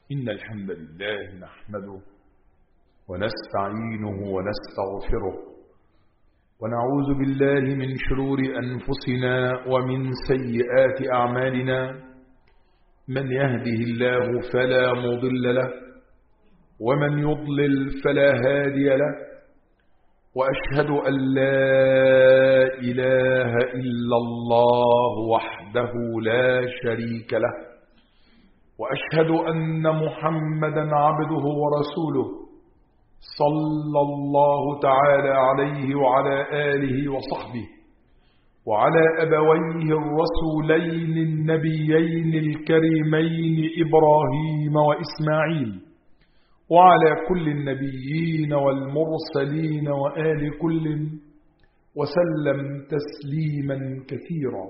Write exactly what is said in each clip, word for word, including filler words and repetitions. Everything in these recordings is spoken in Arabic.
إن الحمد لله نحمده ونستعينه ونستغفره ونعوذ بالله من شرور أنفسنا ومن سيئات أعمالنا. من يهده الله فلا مضل له ومن يضلل فلا هادي له، وأشهد أن لا إله إلا الله وحده لا شريك له، وأشهد أن محمدا عبده ورسوله صلى الله تعالى عليه وعلى آله وصحبه وعلى أبويه الرسولين النبيين الكريمين إبراهيم وإسماعيل، وعلى كل النبيين والمرسلين وآل كل، وسلم تسليما كثيرا.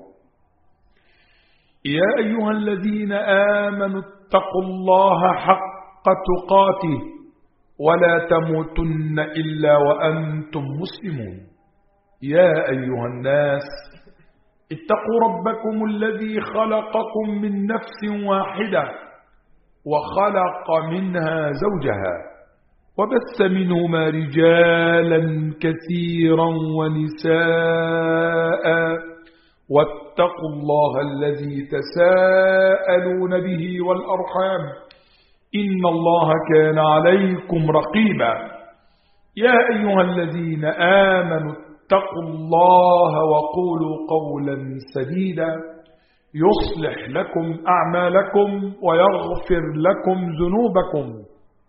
يا أيها الذين آمنوا اتقوا الله حق تقاته ولا تموتن إلا وأنتم مسلمون. يا أيها الناس اتقوا ربكم الذي خلقكم من نفس واحدة وخلق منها زوجها وبث منهما رجالا كثيرا ونساء، واتقوا الله الذي تساءلون به والأرحام إن الله كان عليكم رقيبا. يا أيها الذين آمنوا اتقوا الله وقولوا قولا سديدا يصلح لكم أعمالكم ويغفر لكم ذنوبكم،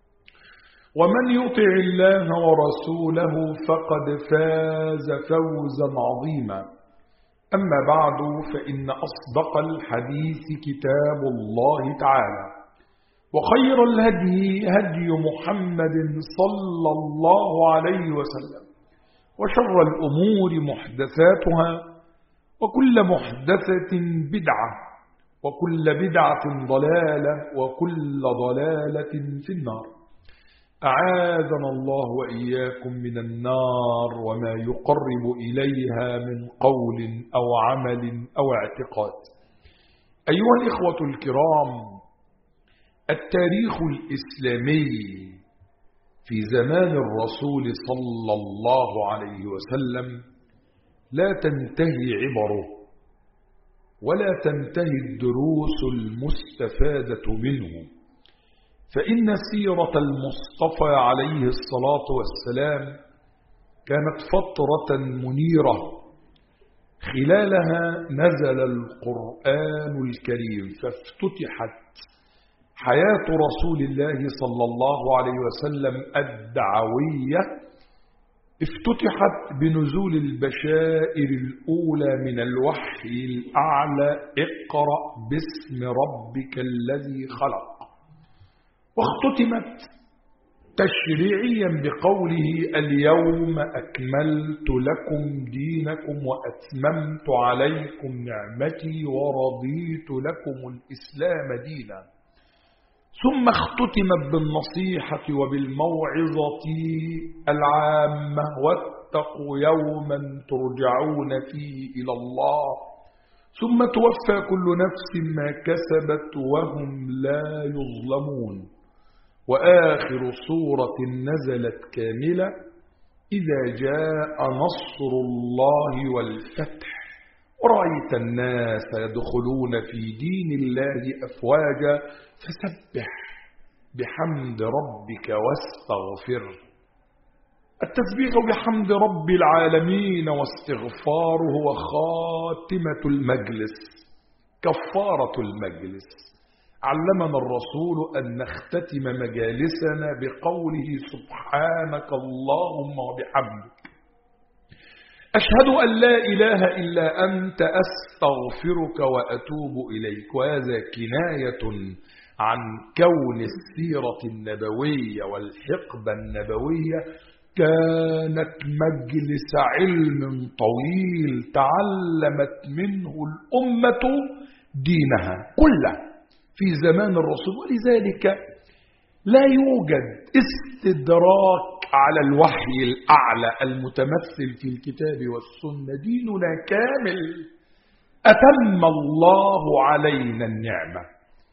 ومن يطع الله ورسوله فقد فاز فوزا عظيما. أما بعد، فإن أصدق الحديث كتاب الله تعالى، وخير الهدي هدي محمد صلى الله عليه وسلم، وشر الأمور محدثاتها، وكل محدثة بدعة، وكل بدعة ضلالة، وكل ضلالة في النار. أعاذنا الله وإياكم من النار وما يقرب إليها من قول أو عمل أو اعتقاد. أيها الإخوة الكرام، التاريخ الإسلامي في زمان الرسول صلى الله عليه وسلم لا تنتهي عبره ولا تنتهي الدروس المستفادة منه، فإن سيرة المصطفى عليه الصلاة والسلام كانت فترة منيرة خلالها نزل القرآن الكريم، فافتتحت حياة رسول الله صلى الله عليه وسلم الدعوية، افتتحت بنزول البشائر الأولى من الوحي الأعلى: اقرأ باسم ربك الذي خلق، واختتمت تشريعيا بقوله: اليوم أكملت لكم دينكم وأتممت عليكم نعمتي ورضيت لكم الإسلام دينا. ثم اختتمت بالنصيحة وبالموعظة العامة: واتقوا يوما ترجعون فيه إلى الله ثم توفى كل نفس ما كسبت وهم لا يظلمون. وآخر سورة نزلت كاملة: إذا جاء نصر الله والفتح ورأيت الناس يدخلون في دين الله أفواجا فسبح بحمد ربك واستغفره. التسبيح بحمد رب العالمين واستغفاره هو خاتمة المجلس، كفارة المجلس. علمنا الرسول أن نختتم مجالسنا بقوله: سبحانك اللهم وبحمدك أشهد أن لا إله إلا أنت أستغفرك وأتوب إليك. وهذا كناية عن كون السيرة النبوية والحقبة النبوية كانت مجلس علم طويل تعلمت منه الأمة دينها كله في زمان الرسول. ولذلك لا يوجد استدراك على الوحي الأعلى المتمثل في الكتاب والسنة. ديننا كامل، أتم الله علينا النعمة.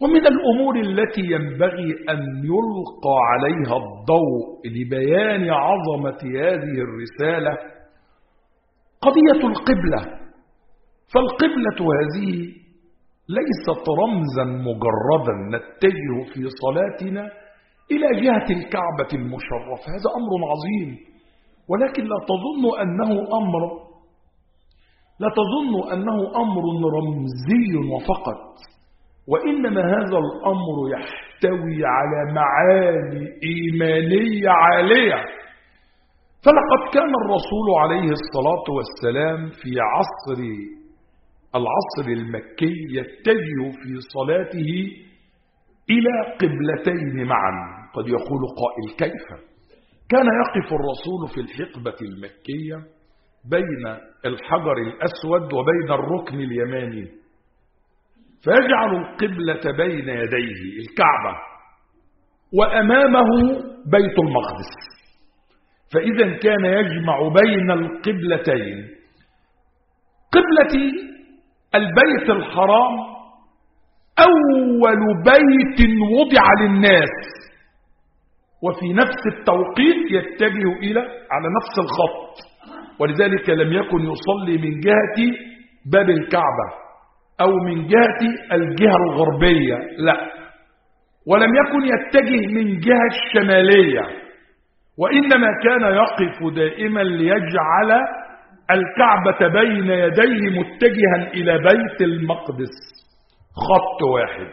ومن الأمور التي ينبغي أن يلقى عليها الضوء لبيان عظمة هذه الرسالة قضية القبلة. فالقبلة هذه ليست رمزا مجردا نتجه في صلاتنا إلى جهة الكعبة المشرفة، هذا أمر عظيم، ولكن لا تظن أنه أمر لا تظن أنه أمر رمزي وفقط، وإنما هذا الأمر يحتوي على معاني إيمانية عالية. فلقد كان الرسول عليه الصلاة والسلام في عصر العصر المكي يتجه في صلاته إلى قبلتين معا. قد يقول قائل كيف؟ كان يقف الرسول في الحقبة المكية بين الحجر الأسود وبين الركن اليماني، فيجعل القبلة بين يديه الكعبة وأمامه بيت المقدس، فإذا كان يجمع بين القبلتين. قبلة البيت الحرام أول بيت وضع للناس، وفي نفس التوقيت يتجه إلى على نفس الخط، ولذلك لم يكن يصلي من جهة باب الكعبة أو من جهة الجهة الغربية، لا، ولم يكن يتجه من جهة الشمالية، وإنما كان يقف دائما ليجعل الكعبة بين يديه متجها إلى بيت المقدس، خط واحد.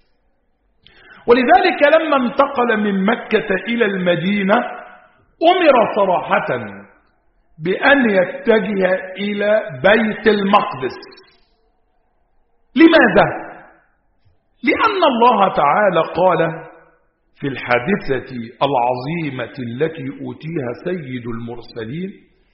ولذلك لما انتقل من مكة إلى المدينة أمر صراحة بأن يتجه إلى بيت المقدس. لماذا؟ لأن الله تعالى قال في الحادثة العظيمة التي أوتيها سيد المرسلين: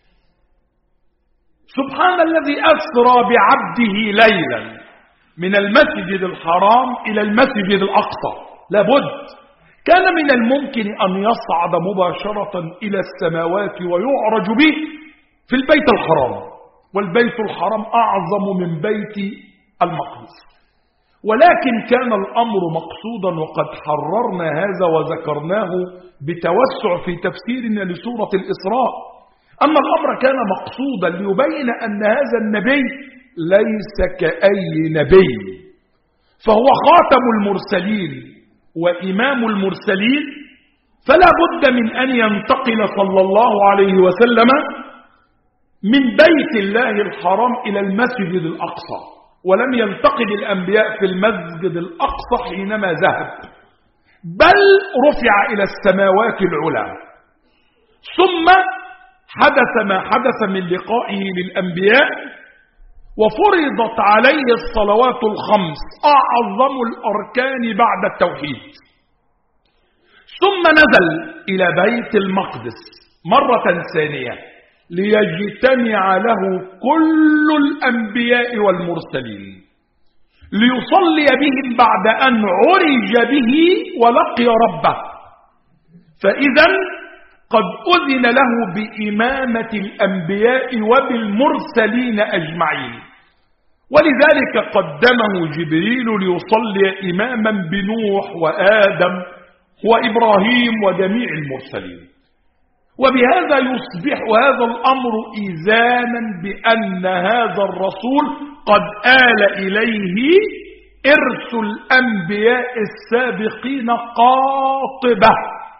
سبحان الذي أسرى بعبده ليلا من المسجد الحرام إلى المسجد الأقصى. لابد كان من الممكن أن يصعد مباشرة إلى السماوات ويعرج به في البيت الحرام، والبيت الحرام أعظم من بيت المقدس، ولكن كان الأمر مقصودا، وقد حررنا هذا وذكرناه بتوسع في تفسيرنا لسورة الإسراء، أن الأمر كان مقصودا ليبين أن هذا النبي ليس كأي نبي، فهو خاتم المرسلين وإمام المرسلين، فلا بد من أن ينتقل صلى الله عليه وسلم من بيت الله الحرام إلى المسجد الأقصى. ولم ينتقل الأنبياء في المسجد الأقصى حينما ذهب، بل رفع إلى السماوات العلى. ثم حدث ما حدث من لقائه للأنبياء، وفرضت عليه الصلوات الخمس، أعظم الأركان بعد التوحيد. ثم نزل إلى بيت المقدس مرة ثانية ليجتمع له كل الأنبياء والمرسلين، ليصلي بهم بعد أن عرج به ولقي ربه. فإذا قد أذن له بإمامة الأنبياء وبالمرسلين أجمعين، ولذلك قدمه جبريل ليصلي إماما بنوح وآدم وإبراهيم وجميع المرسلين. وبهذا يصبح هذا الأمر إذانا بأن هذا الرسول قد آل إليه إرث الأنبياء السابقين قاطبة،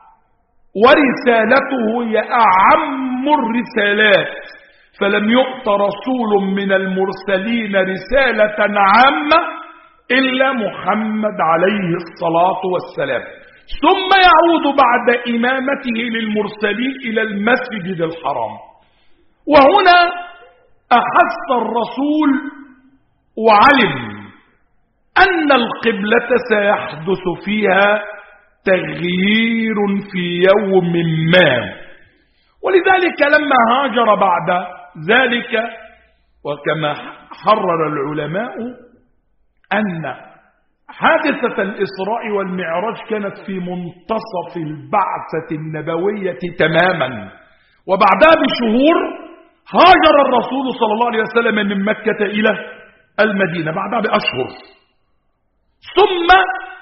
ورسالته هي أعم الرسالات، فلم يؤت رسول من المرسلين رسالة عامة إلا محمد عليه الصلاة والسلام. ثم يعود بعد إمامته للمرسلين إلى المسجد الحرام. وهنا أحس الرسول وعلم أن القبلة سيحدث فيها تغيير في يوم ما، ولذلك لما هاجر بعد ذلك، وكما حرر العلماء أن حادثة الإسراء والمعراج كانت في منتصف البعثة النبوية تماما، وبعدها بشهور هاجر الرسول صلى الله عليه وسلم من مكة إلى المدينة بعدها بأشهر. ثم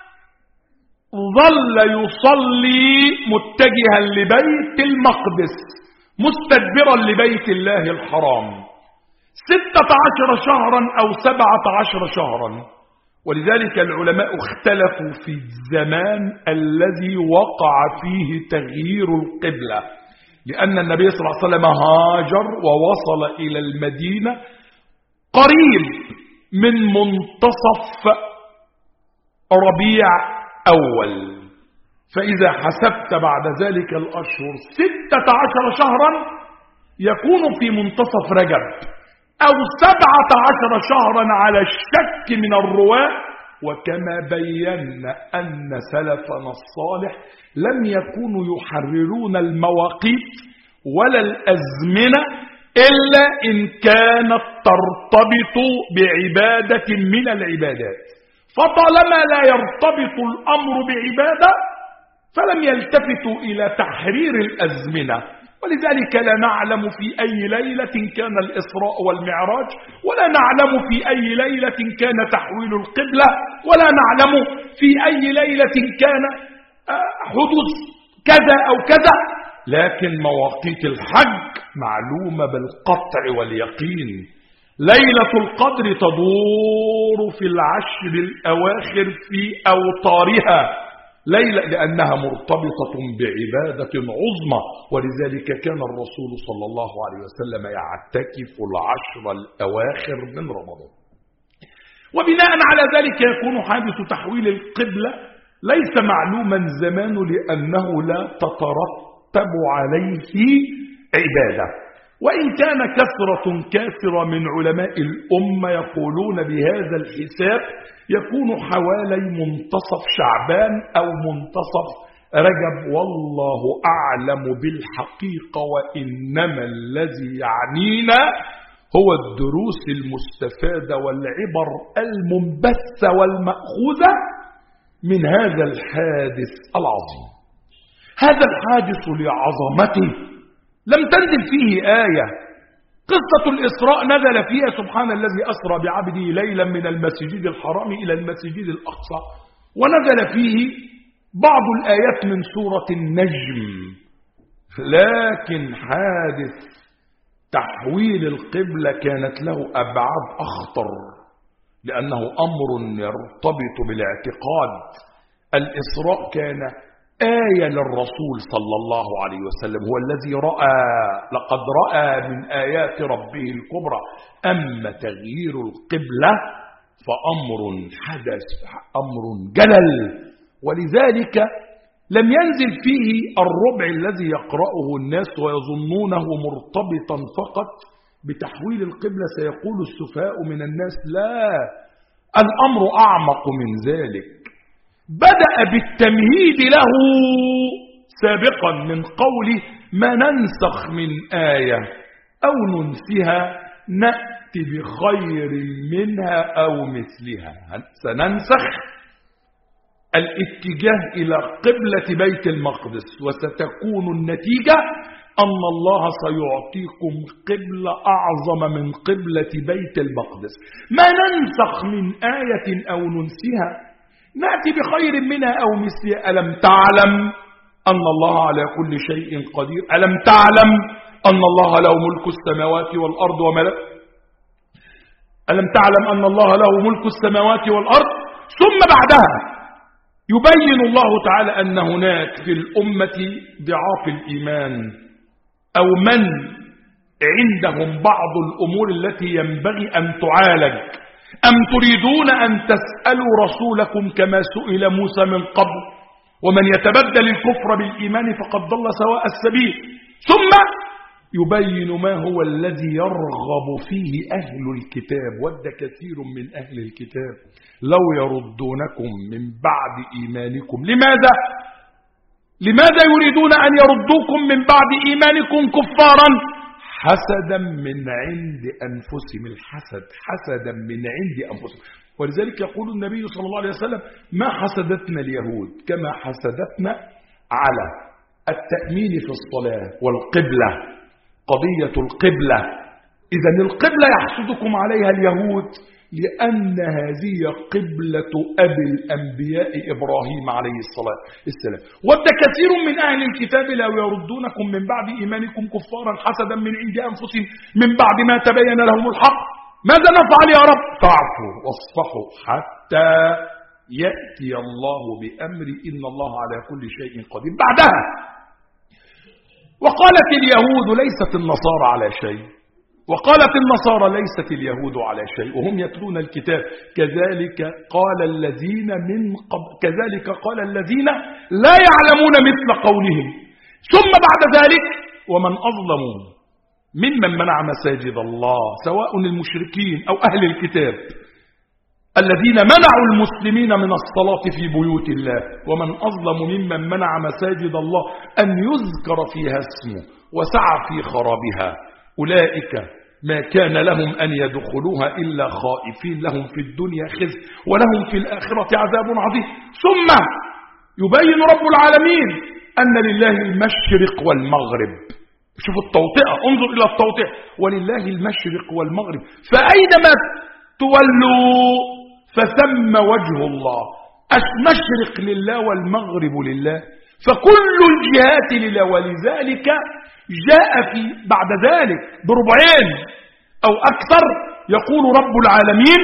ظل يصلي متجها لبيت المقدس مستدبرا لبيت الله الحرام ستة عشر شهرا أو سبعة عشر شهرا. ولذلك العلماء اختلفوا في الزمان الذي وقع فيه تغيير القبلة، لأن النبي صلى الله عليه وسلم هاجر ووصل إلى المدينة قريب من منتصف ربيع أول، فإذا حسبت بعد ذلك الأشهر ستة عشر شهرا يكون في منتصف رجب أو سبعة عشر شهرا على الشك من الرواة. وكما بينا أن سلفنا الصالح لم يكونوا يحررون المواقيت ولا الأزمنة إلا إن كانت ترتبط بعبادة من العبادات، فطالما لا يرتبط الأمر بعبادة فلم يلتفتوا إلى تحرير الأزمنة. ولذلك لا نعلم في أي ليلة كان الإسراء والمعراج، ولا نعلم في أي ليلة كان تحويل القبلة، ولا نعلم في أي ليلة كان حدوث كذا أو كذا، لكن مواقيت الحج معلومة بالقطع واليقين. ليلة القدر تدور في العشر الأواخر في أوطارها ليلة لأنها مرتبطة بعبادة عظمى، ولذلك كان الرسول صلى الله عليه وسلم يعتكف العشر الأواخر من رمضان. وبناء على ذلك يكون حادث تحويل القبلة ليس معلوما زمان لأنه لا تترتب عليه عبادة. وإن كان كثرة كثرة من علماء الأمة يقولون بهذا الحساب يكون حوالي منتصف شعبان أو منتصف رجب، والله أعلم بالحقيقة. وإنما الذي يعنينا هو الدروس المستفادة والعبر المنبثة والمأخوذة من هذا الحادث العظيم. هذا الحادث لعظمته لم تنزل فيه آية. قصة الإسراء نزل فيها سبحان الذي أسرى بعبده ليلا من المسجد الحرام إلى المسجد الأقصى، ونزل فيه بعض الآيات من سورة النجم. لكن حادث تحويل القبلة كانت له أبعاد أخطر، لأنه أمر يرتبط بالاعتقاد. الإسراء كان آية للرسول صلى الله عليه وسلم، هو الذي رأى لقد رأى من آيات ربه الكبرى. أما تغيير القبلة فأمر حدث، أمر جلل، ولذلك لم ينزل فيه الربع الذي يقرأه الناس ويظنونه مرتبطا فقط بتحويل القبلة. سيقول السفهاء من الناس لا، الأمر أعمق من ذلك. بدأ بالتمهيد له سابقا من قوله ما ننسخ من آية أو ننسها نأتي بخير منها أو مثلها. سننسخ الاتجاه إلى قبلة بيت المقدس، وستكون النتيجة أن الله سيعطيكم قبلة أعظم من قبلة بيت المقدس. ما ننسخ من آية أو ننسها نأتي بخير منها أو مثلها. ألم تعلم أن الله على كل شيء قدير؟ ألم تعلم أن الله له ملك السماوات والأرض وملك ألم تعلم أن الله له ملك السماوات والأرض؟ ثم بعدها يبين الله تعالى أن هناك في الأمة ضعاف الإيمان أو من عندهم بعض الأمور التي ينبغي أن تعالج. أم تريدون أن تسألوا رسولكم كما سئل موسى من قبل ومن يتبدل الكفر بالإيمان فقد ضل سواء السبيل. ثم يبين ما هو الذي يرغب فيه أهل الكتاب. ود كثير من أهل الكتاب لو يردونكم من بعد إيمانكم. لماذا؟ لماذا يريدون أن يردوكم من بعد إيمانكم كفارا؟ حسدا من عند أنفسهم. الحسد حسدا من عند أنفسهم. ولذلك يقول النبي صلى الله عليه وسلم ما حسدتنا اليهود كما حسدتنا على التأمين في الصلاة والقبلة. قضية القبلة إذن القبلة يحسدكم عليها اليهود لأن هذه قبلة أبي الأنبياء إبراهيم عليه الصلاة والسلام. ود كثير من أهل الكتاب لو يردونكم من بعد إيمانكم كفارا حسدا من عند أنفسهم من بعد ما تبين لهم الحق ماذا نفعل يا رب؟ فاعفوا واصفحوا حتى يأتي الله بأمر إن الله على كل شيء قدير. بعدها وقالت اليهود ليست النصارى على شيء، وقالت النصارى ليست اليهود على شيء وهم يتلون الكتاب، كذلك قال الذين من قبل كذلك قال الذين لا يعلمون مثل قولهم. ثم بعد ذلك ومن أظلم ممن منع مساجد الله سواء المشركين أو أهل الكتاب الذين منعوا المسلمين من الصلاة في بيوت الله، ومن أظلم ممن منع مساجد الله أن يذكر فيها اسمه وسعى في خرابها أولئك ما كان لهم أن يدخلوها إلا خائفين لهم في الدنيا خزي ولهم في الآخرة عذاب عظيم. ثم يبين رب العالمين أن لله المشرق والمغرب. شوف التوطئة، انظر إلى التوطئة، ولله المشرق والمغرب فأينما تولوا فثم وجه الله. المشرق لله والمغرب لله، فكل الجهات لله. ولذلك جاء في بعد ذلك بربعين أو أكثر يقول رب العالمين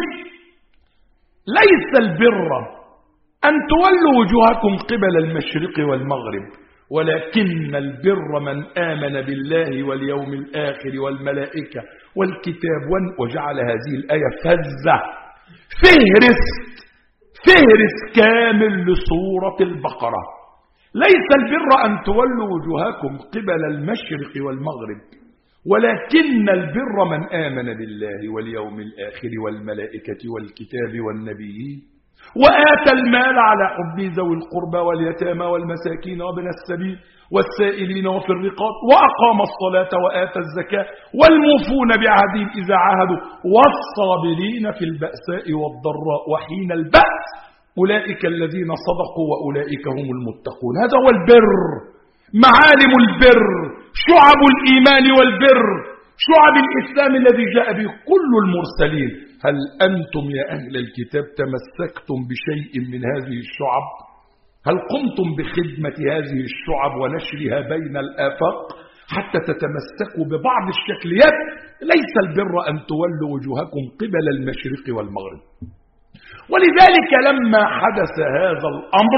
ليس البر أن تولوا وجوهكم قبل المشرق والمغرب ولكن البر من آمن بالله واليوم الآخر والملائكة والكتاب. وجعل هذه الآية فزة فهرس فهرس كامل لسورة البقرة. ليس البر أن تولوا وجوهكم قبل المشرق والمغرب ولكن البر من آمن بالله واليوم الآخر والملائكة والكتاب والنبيين وآتى المال على حبه ذوي القربى واليتامى والمساكين وابن السبيل والسائلين وفي الرقاب وأقام الصلاة وآتى الزكاة والموفون بعهدهم إذا عاهدوا والصابرين في البأساء والضراء وحين البأس أولئك الذين صدقوا وأولئك هم المتقون. هذا هو البر، معالم البر، شعب الإيمان والبر، شعب الإسلام الذي جاء به كل المرسلين. هل أنتم يا أهل الكتاب تمسكتم بشيء من هذه الشعب؟ هل قمتم بخدمة هذه الشعب ونشرها بين الآفاق حتى تتمسكوا ببعض الشكليات؟ ليس البر أن تولوا وجوهكم قبل المشرق والمغرب. ولذلك لما حدث هذا الأمر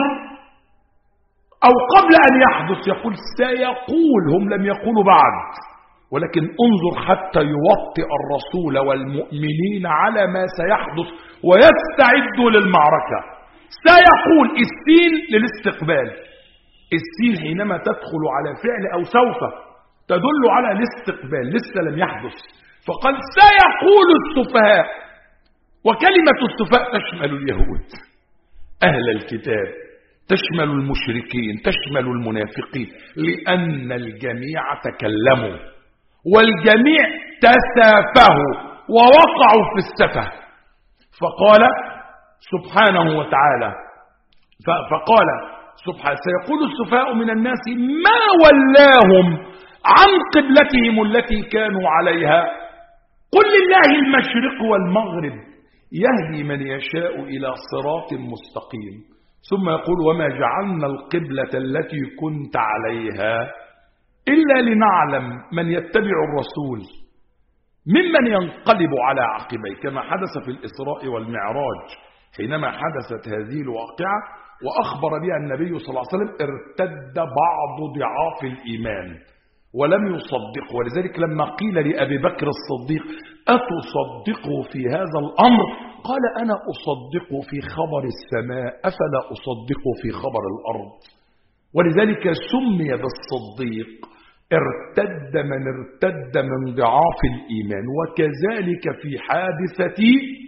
أو قبل أن يحدث يقول سيقول، هم لم يقولوا بعد، ولكن انظر حتى يوطئ الرسول والمؤمنين على ما سيحدث ويستعدوا للمعركة. سيقول السين للاستقبال، السين حينما تدخل على فعل أو سوف تدل على الاستقبال، لسه لم يحدث. فقال سيقول السفهاء، وكلمة السفهاء تشمل اليهود أهل الكتاب، تشمل المشركين، تشمل المنافقين، لأن الجميع تكلموا والجميع تسافهوا ووقعوا في السفه. فقال سبحانه وتعالى فقال سبحانه سيقول السفهاء من الناس ما ولاهم عن قبلتهم التي كانوا عليها قل لله المشرق والمغرب يهدي من يشاء إلى صراط مستقيم. ثم يقول وما جعلنا القبلة التي كنت عليها إلا لنعلم من يتبع الرسول ممن ينقلب على عقبيه، كما حدث في الإسراء والمعراج حينما حدثت هذه الواقعة وأخبر بها النبي صلى الله عليه وسلم ارتد بعض ضعاف الإيمان ولم يصدق. ولذلك لما قيل لأبي بكر الصديق أتصدقوا في هذا الأمر قال أنا أصدق في خبر السماء أفلا أصدق في خبر الأرض. ولذلك سمي بالصديق ارتد من ارتد من ضعاف الإيمان. وكذلك في حادثة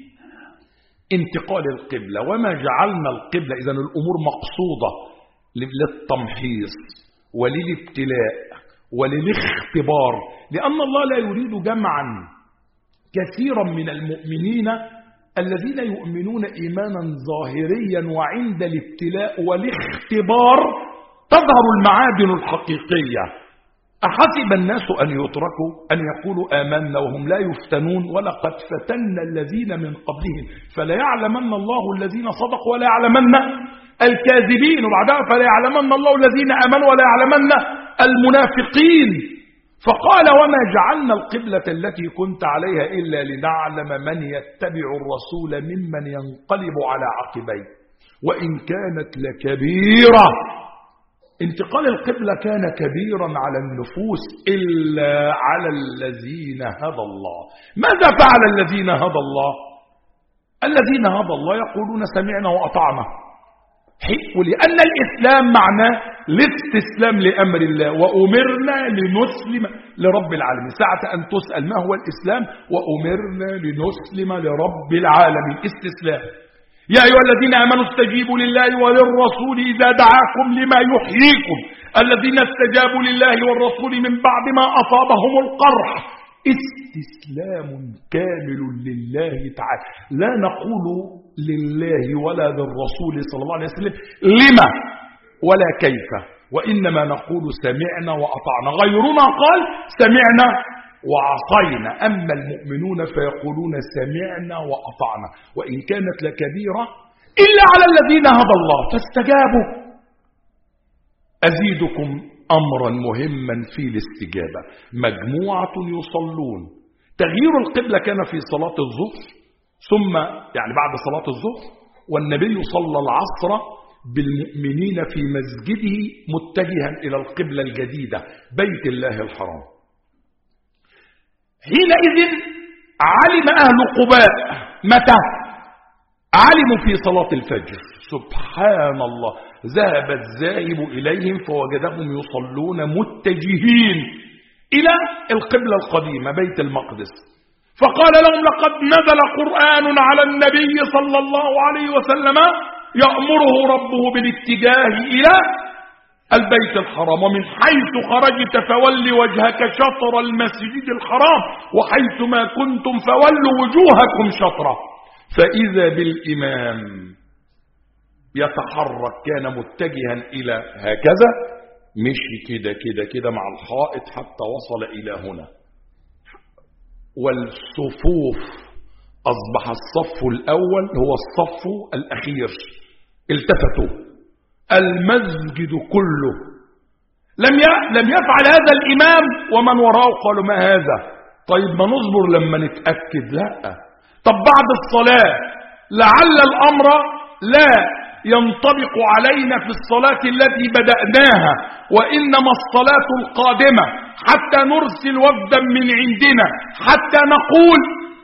انتقال القبلة وما جعلنا القبلة، إذن الأمور مقصودة للتمحيص وللابتلاء وللاختبار، لأن الله لا يريد جمعا كثيرا من المؤمنين الذين يؤمنون إيمانا ظاهريا وعند الابتلاء والاختبار تظهر المعادن الحقيقية. أحسب الناس أن يتركوا أن يقولوا آمنا وهم لا يفتنون ولقد فتنا الذين من قبلهم فلا يعلمن الله الذين صدقوا ولا يعلمن الكاذبين، وبعدها فلا يعلمن الله الذين آمنوا ولا يعلمن المنافقين. فقال وما جعلنا القبلة التي كنت عليها إلا لنعلم من يتبع الرسول ممن ينقلب على عقبيه وإن كانت لكبيرة. انتقال القبلة كان كبيرا على النفوس إلا على الذين هدى الله. ماذا فعل الذين هدى الله؟ الذين هدى الله يقولون سمعنا وأطعنا، ولأن الإسلام معناه الاستسلام لأمر الله، وأمرنا لنسلم لرب العالمين. ساعة أن تسأل ما هو الإسلام؟ وأمرنا لنسلم لرب العالمين، استسلام. يا أيها الذين آمنوا استجيبوا لله وللرسول إذا دعاكم لما يحييكم. الذين استجابوا لله والرسول من بعد ما أصابهم القرح، استسلام كامل لله تعالى. لا نقول لله ولا للرسول صلى الله عليه وسلم لما ولا كيف، وإنما نقول سمعنا وأطعنا. غيرنا قال سمعنا وعصينا، أما المؤمنون فيقولون سمعنا وأطعنا وإن كانت لكبيرة إلا على الذين هدى الله فاستجابوا. أزيدكم أمرا مهما في الاستجابة. مجموعة يصلون. تغيير القبلة كان في صلاة الظهر، ثم يعني بعد صلاة الظهر، والنبي صلى العصر بالمؤمنين في مسجده متجها إلى القبلة الجديدة بيت الله الحرام. حينئذ علم أهل قباء متى؟ علموا في صلاة الفجر. سبحان الله، ذهب الذاهب إليهم فوجدهم يصلون متجهين إلى القبلة القديمة بيت المقدس، فقال لهم لقد نزل قرآن على النبي صلى الله عليه وسلم يأمره ربه بالاتجاه إلى البيت الحرام، ومن حيث خرجت فول وجهك شطر المسجد الحرام وحيث ما كنتم فولوا وجوهكم شطره. فإذا بالإمام يتحرك كان متجها إلى هكذا، مشي كده كده كده مع الحائط حتى وصل إلى هنا، والصفوف أصبح الصف الأول هو الصف الأخير، التفتوا المسجد كله. لم لم يفعل هذا الإمام ومن وراءه قالوا ما هذا؟ طيب ما نصبر لما نتأكد. لا، طب بعد الصلاة لعل الأمر لا ينطبق علينا في الصلاة التي بدأناها، وإنما الصلاة القادمة حتى نرسل وفدا من عندنا حتى نقول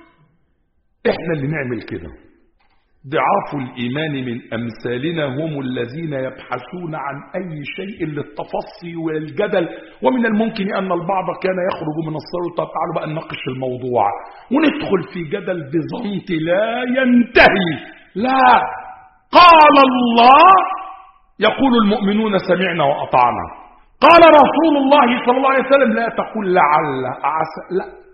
إحنا اللي نعمل كده. ضعاف الإيمان من أمثالنا هم الذين يبحثون عن أي شيء للتفصي والجدل، ومن الممكن أن البعض كان يخرج من الصلاة. طب تعالوا بقى نناقش الموضوع وندخل في جدل بيزنطي لا ينتهي. لا، قال الله يقول المؤمنون سمعنا وأطعنا، قال رسول الله صلى الله عليه وسلم لا تقول لعل عسى، لا،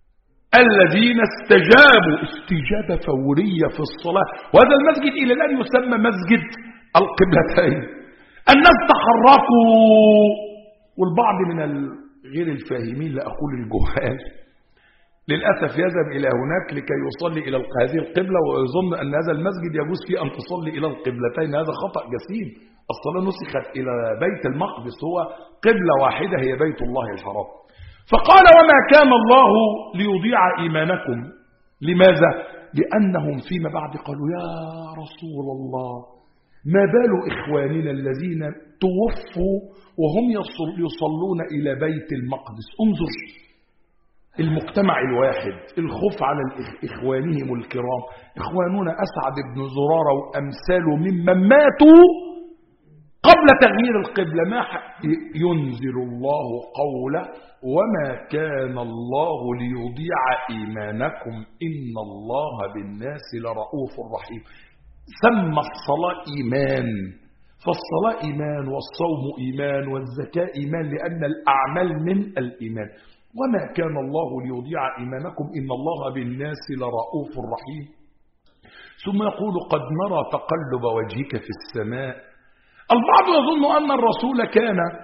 الذين استجابوا استجابة فورية في الصلاة. وهذا المسجد إلى الآن يسمى مسجد القبلتين. الناس تحركوا، والبعض من غير الفاهمين لا أقول الجهال للأسف يذهب إلى هناك لكي يصلي إلى هذه القبلة ويظن أن هذا المسجد يجوز فيه أن تصلي إلى القبلتين. هذا خطأ جسيم. الصلاة نسخت إلى بيت المقدس، هو قبلة واحدة هي بيت الله الحرام. فقال وما كان الله ليضيع إيمانكم. لماذا؟ لأنهم فيما بعد قالوا يا رسول الله ما بال إخواننا الذين توفوا وهم يصلون إلى بيت المقدس. انظر المجتمع الواحد، الخوف على إخوانهم الكرام. إخواننا أسعد بن زرارة وأمثاله ممن ماتوا قبل تغيير القبلة. ما ينزل الله قوله وما كان الله ليضيع إيمانكم إن الله بالناس لرؤوف رحيم. سمى الصلاة إيمان، فالصلاة إيمان والصوم إيمان والزكاة إيمان، لأن الأعمال من الإيمان. وما كان الله ليضيع إيمانكم إن الله بالناس لرؤوف رحيم. ثم يقول قد نرى تقلب وجهك في السماء. البعض يظن أن الرسول كان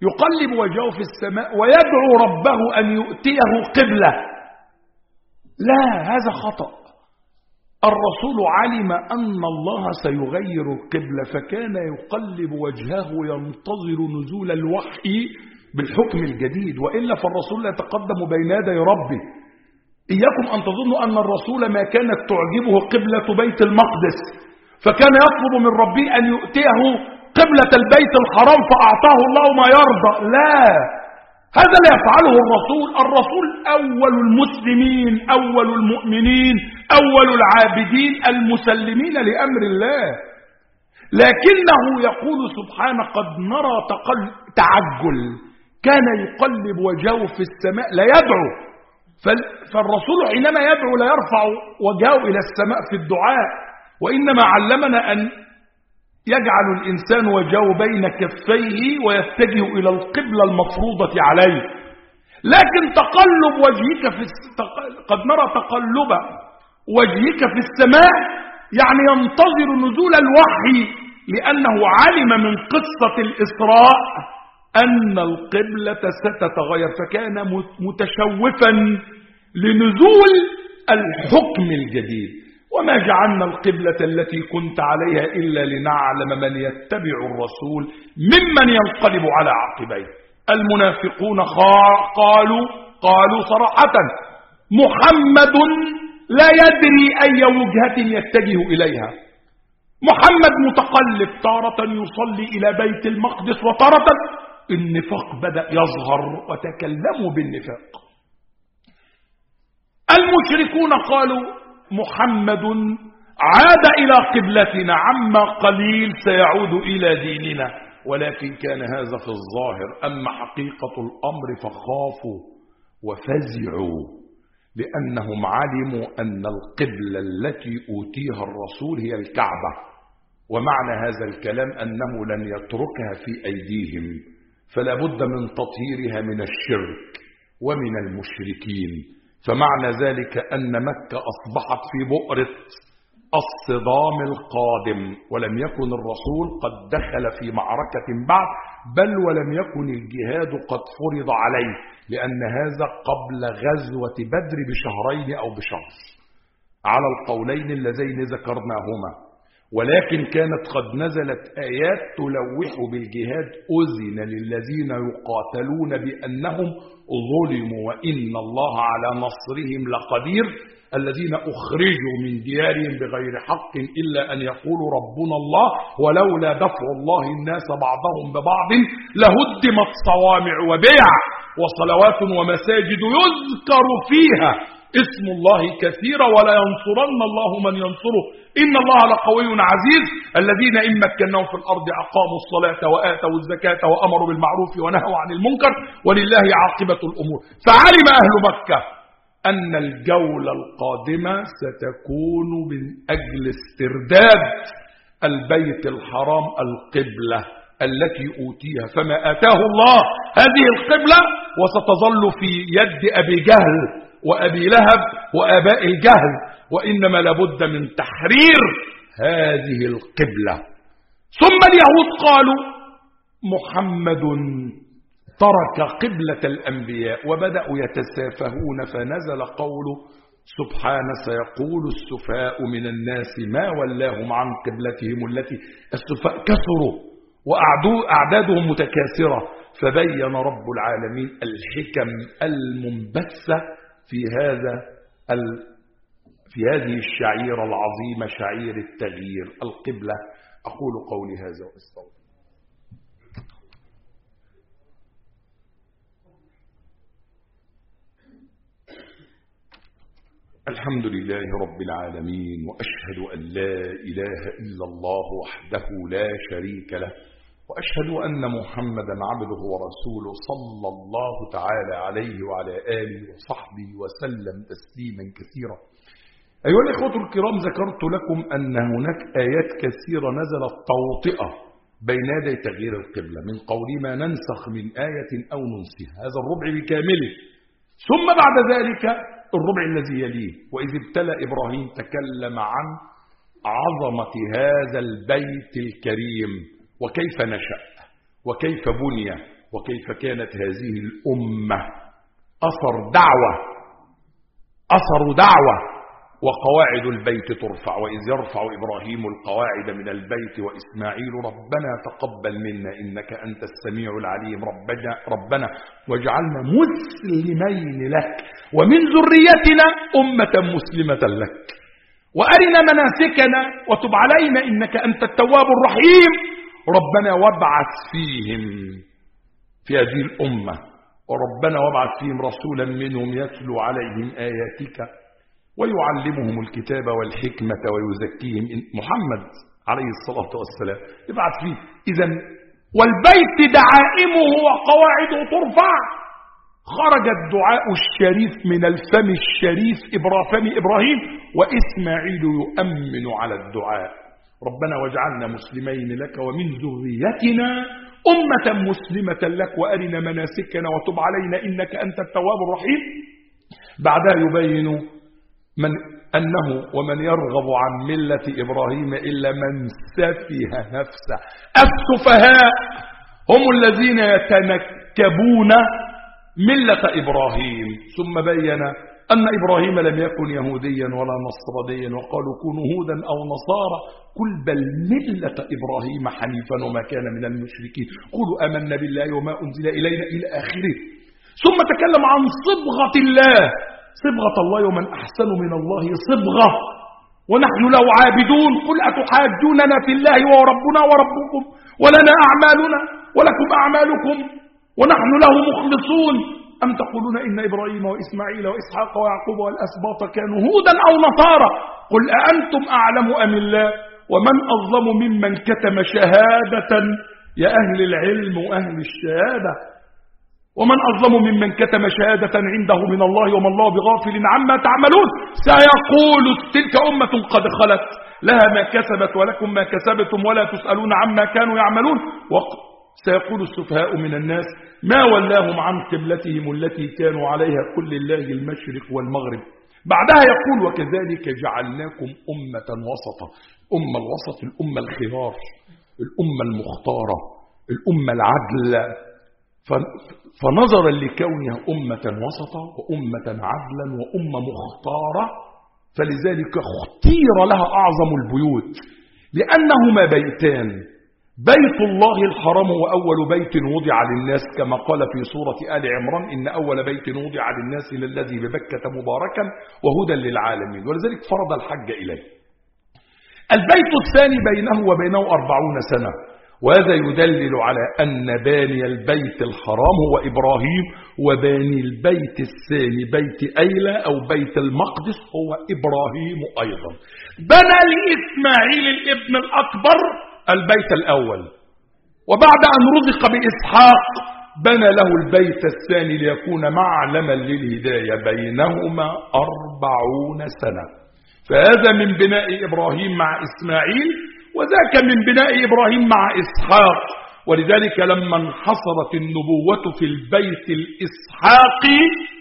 يقلب وجهه في السماء ويدعو ربه أن يؤتيه قبلة. لا، هذا خطأ. الرسول علم أن الله سيغير القبلة فكان يقلب وجهه ينتظر نزول الوحي بالحكم الجديد، وإلا فالرسول لا يتقدم بين يدي ربه. إياكم أن تظنوا أن الرسول ما كانت تعجبه قبلة بيت المقدس فكان يطلب من ربه أن يؤتيه قبلة البيت الحرام فأعطاه الله ما يرضى. لا، هذا لا يفعله الرسول. الرسول أول المسلمين، أول المؤمنين، أول العابدين المسلمين لأمر الله. لكنه يقول سبحانه قد نرى تعجل، كان يقلب وجهه في السماء لا يدعو. فالرسول حينما يدعو لا يرفع وجهه إلى السماء في الدعاء، وإنما علمنا أن يجعل الإنسان وجهه بين كفيه ويتجه إلى القبلة المفروضة عليه. لكن تقلب وجهك في الس... قد نرى تقلب وجهك في السماء يعني ينتظر نزول الوحي، لأنه علم من قصة الإسراء أن القبلة ستتغير فكان متشوفا لنزول الحكم الجديد. وما جعلنا القبلة التي كنت عليها إلا لنعلم من يتبع الرسول ممن ينقلب على عقبيه. المنافقون قالوا قالوا صراحة محمد لا يدري أي وجهة يتجه إليها. محمد متقلب، تارة يصلي إلى بيت المقدس وتارة النفاق بدأ يظهر وتكلموا بالنفاق. المشركون قالوا محمد عاد إلى قبلتنا، عما قليل سيعود إلى ديننا، ولكن كان هذا في الظاهر. أما حقيقة الأمر فخافوا وفزعوا لأنهم علموا أن القبلة التي أوتيها الرسول هي الكعبة، ومعنى هذا الكلام أنه لن يتركها في أيديهم، فلا بد من تطهيرها من الشرك ومن المشركين. فمعنى ذلك أن مكة أصبحت في بؤرة الصدام القادم، ولم يكن الرسول قد دخل في معركة بعد، بل ولم يكن الجهاد قد فرض عليه، لأن هذا قبل غزوة بدر بشهرين أو بشهر على القولين اللذين ذكرناهما. ولكن كانت قد نزلت آيات تلوح بالجهاد، أذن للذين يقاتلون بأنهم ظلموا وإن الله على نصرهم لقدير، الذين أخرجوا من ديارهم بغير حق إلا أن يقولوا ربنا الله ولولا دفع الله الناس بعضهم ببعض لهدمت صوامع وبيع وصلوات ومساجد يذكر فيها اسم الله كثيرا ولا ينصرن الله من ينصره إن الله لقوي عزيز، الذين إن مكناهم في الأرض أقاموا الصلاة وآتوا الزكاة وأمروا بالمعروف ونهوا عن المنكر ولله عاقبة الأمور. فعلم أهل مكة أن الجولة القادمة ستكون من أجل استرداد البيت الحرام القبلة التي أوتيها، فما آتاه الله هذه القبلة وستظل في يد أبي جهل وأبي لهب وآباء الجهل، وإنما لابد من تحرير هذه القبلة. ثم اليهود قالوا محمد ترك قبلة الأنبياء، وبدأوا يتسافهون، فنزل قوله سبحانه سيقول السفهاء من الناس ما ولاهم عن قبلتهم التي السفهاء كثروا وأعدادهم متكاثرة، فبين رب العالمين الحكم المنبثة في هذا في هذه الشعيرة العظيمة، شعير التغيير القبلة. أقول قولي هذا وأستغفر. الحمد لله رب العالمين، وأشهد أن لا إله إلا الله وحده لا شريك له، وأشهد أن محمدا عبده ورسوله صلى الله تعالى عليه وعلى آله وصحبه وسلم تسليما كثيرا. أيها الإخوة الكرام، ذكرت لكم أن هناك آيات كثيرة نزلت توطئة بين يدي تغيير القبلة، من قول ما ننسخ من آية أو ننسها، هذا الربع بكامله. ثم بعد ذلك الربع الذي يليه، وإذ ابتلى إبراهيم تكلم عن عظمة هذا البيت الكريم وكيف نشأ وكيف بني وكيف كانت هذه الأمة أثر دعوة أثر دعوة وقواعد البيت ترفع. وإذ يرفع إبراهيم القواعد من البيت وإسماعيل ربنا تقبل منا إنك أنت السميع العليم ربنا, ربنا واجعلنا مسلمين لك ومن ذريتنا أمة مسلمة لك وأرنا مناسكنا وتب علينا إنك أنت التواب الرحيم. ربنا وابعث فيهم في هذه الأمة وربنا وابعث فيهم رسولا منهم يتلو عليهم آياتك ويعلمهم الكتاب والحكمة ويزكيهم. محمد عليه الصلاة والسلام يبعث فيه. إذن والبيت دعائمه وقواعده ترفع. خرج الدعاء الشريف من الفم الشريف فم إبراهيم وإسماعيل يؤمن على الدعاء. ربنا واجعلنا مسلمين لك ومن ذريتنا أمة مسلمة لك وأرنا مناسكنا وتب علينا إنك أنت التواب الرحيم. بعدها يبين من أنه ومن يرغب عن ملة إبراهيم إلا من سفه نفسه. السفهاء هم الذين يتنكبون ملة إبراهيم. ثم بين أن إبراهيم لم يكن يهوديا ولا نصرانيا وقالوا كونوا هودا أو نصارى قل بل ملة إبراهيم حنيفا وما كان من المشركين قولوا آمنا بالله وما أنزل إلينا إلى آخره. ثم تكلم عن صبغة الله صبغة الله ومن أحسن من الله صبغة ونحن له عابدون. قل أتحاجوننا في الله وهو ربنا وربكم ولنا أعمالنا ولكم أعمالكم ونحن له مخلصون. أم تقولون إن إبراهيم وإسماعيل وإسحاق ويعقوب والأسباط كانوا هودا أو نصارى قل أأنتم أعلم أم الله ومن أظلم ممن كتم شهادة يا أهل العلم وأهل الشهادة ومن أظلم ممن كتم شهادة عنده من الله وما الله بغافل عما تعملون. سيقول تلك أمة قد خلت لها ما كسبت ولكم ما كسبتم ولا تسألون عما كانوا يعملون. سيقول السفهاء من الناس ما ولاهم عن قبلتهم التي كانوا عليها قل لله المشرق والمغرب. بعدها يقول وكذلك جعلناكم أمة وسطا. أمة الوسط الأمة الخيار الأمة المختارة الأمة العدل. فنظرا لكونها أمة وسطا وأمة عدلا وأمة مختارة فلذلك اختير لها أعظم البيوت لأنهما بيتان. بيت الله الحرام وأول بيت وضع للناس كما قال في سورة آل عمران إن أول بيت وضع للناس للذي ببكة مباركا وهدى للعالمين ولذلك فرض الحج إليه. البيت الثاني بينه وبينه أربعون سنة وهذا يدلل على أن باني البيت الحرام هو إبراهيم وباني البيت الثاني بيت أيلة أو بيت المقدس هو إبراهيم أيضا. بنى لإسماعيل الابن الأكبر البيت الأول وبعد أن رزق بإسحاق بنى له البيت الثاني ليكون معلما للهداية بينهما أربعون سنة. فهذا من بناء إبراهيم مع إسماعيل وذاك من بناء إبراهيم مع إسحاق. ولذلك لما انحصرت النبوة في البيت الإسحاقي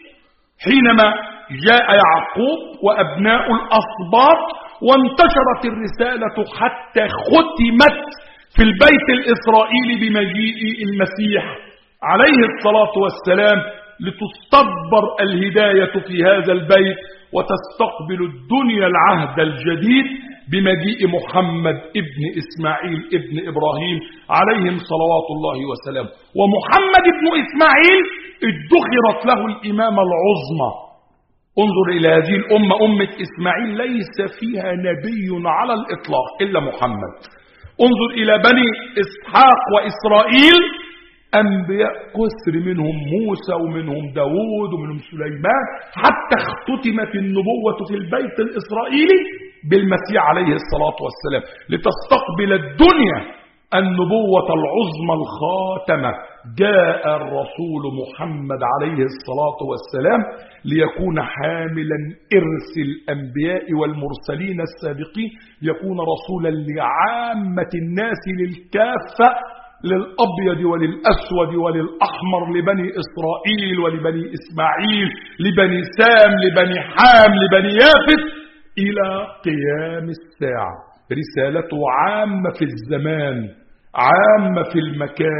حينما جاء يعقوب وأبناء الأصباط وانتشرت الرسالة حتى ختمت في البيت الإسرائيلي بمجيء المسيح عليه الصلاة والسلام لتستدبر الهداية في هذا البيت وتستقبل الدنيا العهد الجديد بمجيء محمد ابن إسماعيل ابن إبراهيم عليهم صلوات الله وسلامه. ومحمد ابن إسماعيل ادخرت له الإمامة العظمى. انظر إلى هذه الأمة أمة إسماعيل ليس فيها نبي على الإطلاق إلا محمد. انظر إلى بني إسحاق وإسرائيل أنبياء كثر منهم موسى ومنهم داود ومنهم سليمان حتى اختتمت النبوة في البيت الإسرائيلي بالمسيح عليه الصلاة والسلام لتستقبل الدنيا النبوة العظمى الخاتمة. جاء الرسول محمد عليه الصلاة والسلام ليكون حاملا إرث الأنبياء والمرسلين السابقين يكون رسولا لعامة الناس للكافة للأبيض وللأسود وللأحمر لبني إسرائيل ولبني إسماعيل لبني سام لبني حام لبني يافث إلى قيام الساعة. رسالته عامة في الزمان عامة في المكان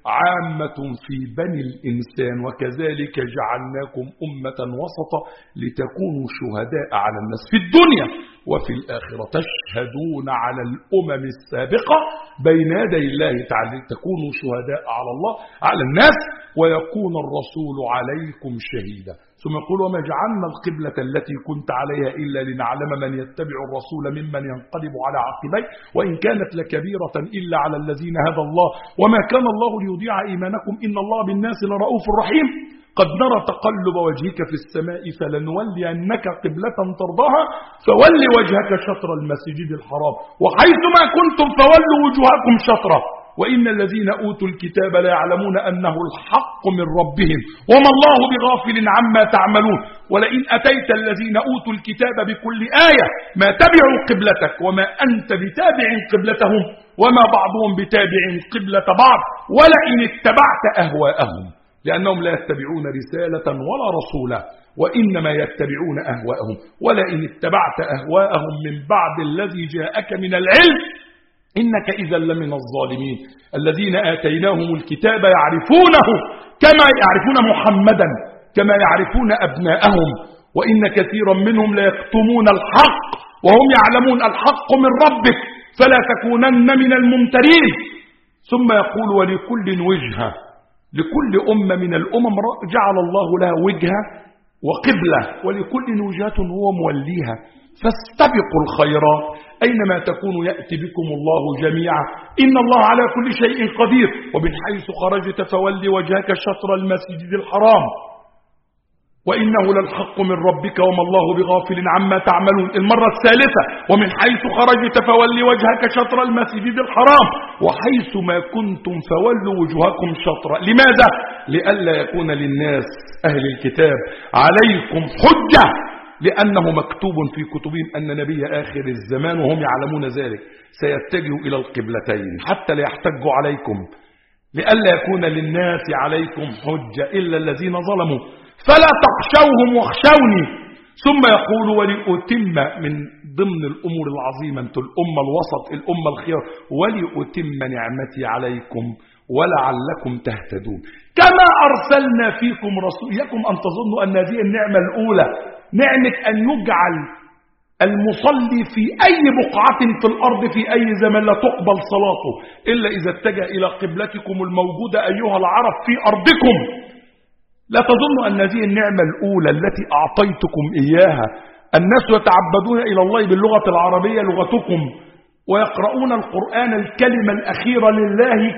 عامة في بني الإنسان وكذلك جعلناكم أمة وسطا لتكونوا شهداء على الناس في الدنيا وفي الآخرة تشهدون على الأمم السابقة بين يدي الله تعالى تكونوا شهداء على الله على الناس ويكون الرسول عليكم شهيدا. ثم يقول وما جعلنا القبلة التي كنت عليها إلا لنعلم من يتبع الرسول ممن ينقلب على عقبيه وإن كانت لكبيرة إلا على الذين هدى الله وما كان الله ليضيع إيمانكم إن الله بالناس لرؤوف رحيم. قد نرى تقلب وجهك في السماء فلنولينك قبلة ترضاها فول وجهك شطر المسجد الحرام وحيثما كنتم فولوا وجوهكم شطره وإن الذين أوتوا الكتاب لا يعلمون أنه الحق من ربهم وما الله بغافل عما تعملون ولئن أتيت الذين أوتوا الكتاب بكل آية ما تبعوا قبلتك وما أنت بتابع قبلتهم وما بعضهم بتابع قبلة بعض ولئن اتبعت أهواءهم لأنهم لا يتبعون رسالة ولا رسولا وإنما يتبعون أهواءهم ولئن اتبعت أهواءهم من بعد الذي جاءك من العلم إنك إذا لمن الظالمين. الذين آتيناهم الكتاب يعرفونه كما يعرفون محمدا كما يعرفون أبناءهم وإن كثيرا منهم لا يكتمون الحق وهم يعلمون الحق من ربك فلا تكونن من الممترين. ثم يقول ولكل وجهة لكل أمة من الأمم جعل الله لها وجهة وقبلة ولكل وجهة هو موليها فاستبقوا الخيرات أينما تكونوا يأتي بكم الله جميعا إن الله على كل شيء قدير. ومن حيث خرجت فول وجهك شطر المسجد الحرام وإنه للحق من ربك وما الله بغافل عما تعملون. المرة الثالثة ومن حيث خرجت فول وجهك شطر المسجد الحرام وحيث ما كنتم فولوا وجوهكم شطرا. لماذا؟ لئلا يكون للناس أهل الكتاب عليكم حجة لأنه مكتوب في كتبهم أن نبي آخر الزمان وهم يعلمون ذلك سيتجهوا إلى القبلتين حتى لا يحتجوا عليكم لئلا يكون للناس عليكم حجة إلا الذين ظلموا فلا تخشوهم واخشوني. ثم يقول ولأتم من ضمن الأمور العظيمة الأمة الوسط الأمة الخير ولأتم نعمتي عليكم ولعلكم تهتدون. كما أرسلنا فيكم رسول إياكم أن تظنوا أن هذه النعمة الأولى نعمة أن يجعل المصلي في أي بقعة في الأرض في أي زمن لا تقبل صلاته إلا إذا اتجه إلى قبلتكم الموجودة أيها العرب في أرضكم. لا تظنوا أن هذه النعمة الأولى التي أعطيتكم إياها الناس يتعبدون إلى الله باللغة العربية لغتكم ويقرؤون القرآن الكلمة الأخيرة لله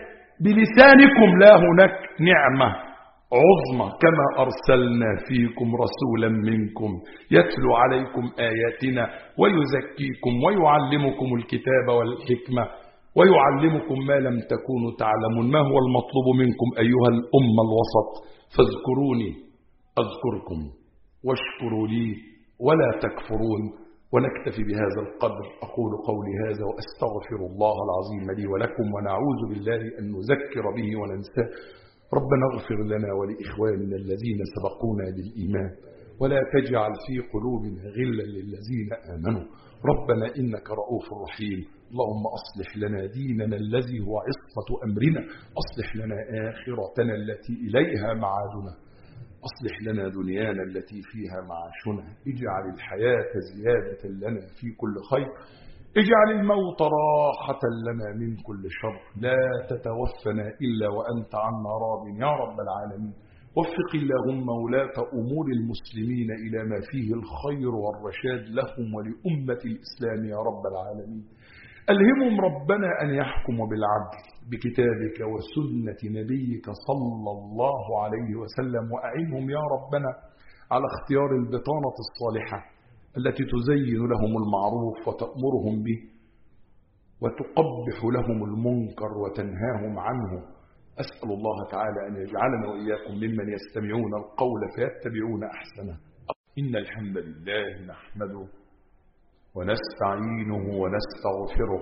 بلسانكم. لا هناك نعمة عظمى كما أرسلنا فيكم رسولا منكم يتلو عليكم آياتنا ويزكيكم ويعلمكم الكتاب والحكمة ويعلمكم ما لم تكونوا تعلمون. ما هو المطلوب منكم أيها الأمة الوسط؟ فاذكروني أذكركم واشكروا لي ولا تكفرون. ونكتفي بهذا القدر. أقول قولي هذا وأستغفر الله العظيم لي ولكم ونعوذ بالله أن نذكر به وننساه. ربنا اغفر لنا ولإخواننا الذين سبقونا بالإيمان ولا تجعل في قلوبنا غلا للذين آمنوا ربنا إنك رؤوف رحيم. اللهم أصلح لنا ديننا الذي هو عصمة أمرنا أصلح لنا آخرتنا التي إليها معادنا أصلح لنا دنيانا التي فيها معاشنا اجعل الحياة زيادة لنا في كل خير اجعل الموت راحة لنا من كل شر لا تتوفنا إلا وأنت عنا راض يا رب العالمين. وفق اللهم ولاة أمور المسلمين إلى ما فيه الخير والرشاد لهم ولأمة الإسلام يا رب العالمين. ألهمهم ربنا أن يحكموا بالعدل بكتابك وسنة نبيك صلى الله عليه وسلم وأعنهم يا ربنا على اختيار البطانة الصالحة التي تزين لهم المعروف وتأمرهم به وتقبح لهم المنكر وتنهاهم عنه. أسأل الله تعالى أن يجعلنا وإياكم ممن يستمعون القول فيتبعون أحسنه. إن الحمد لله نحمده ونستعينه ونستغفره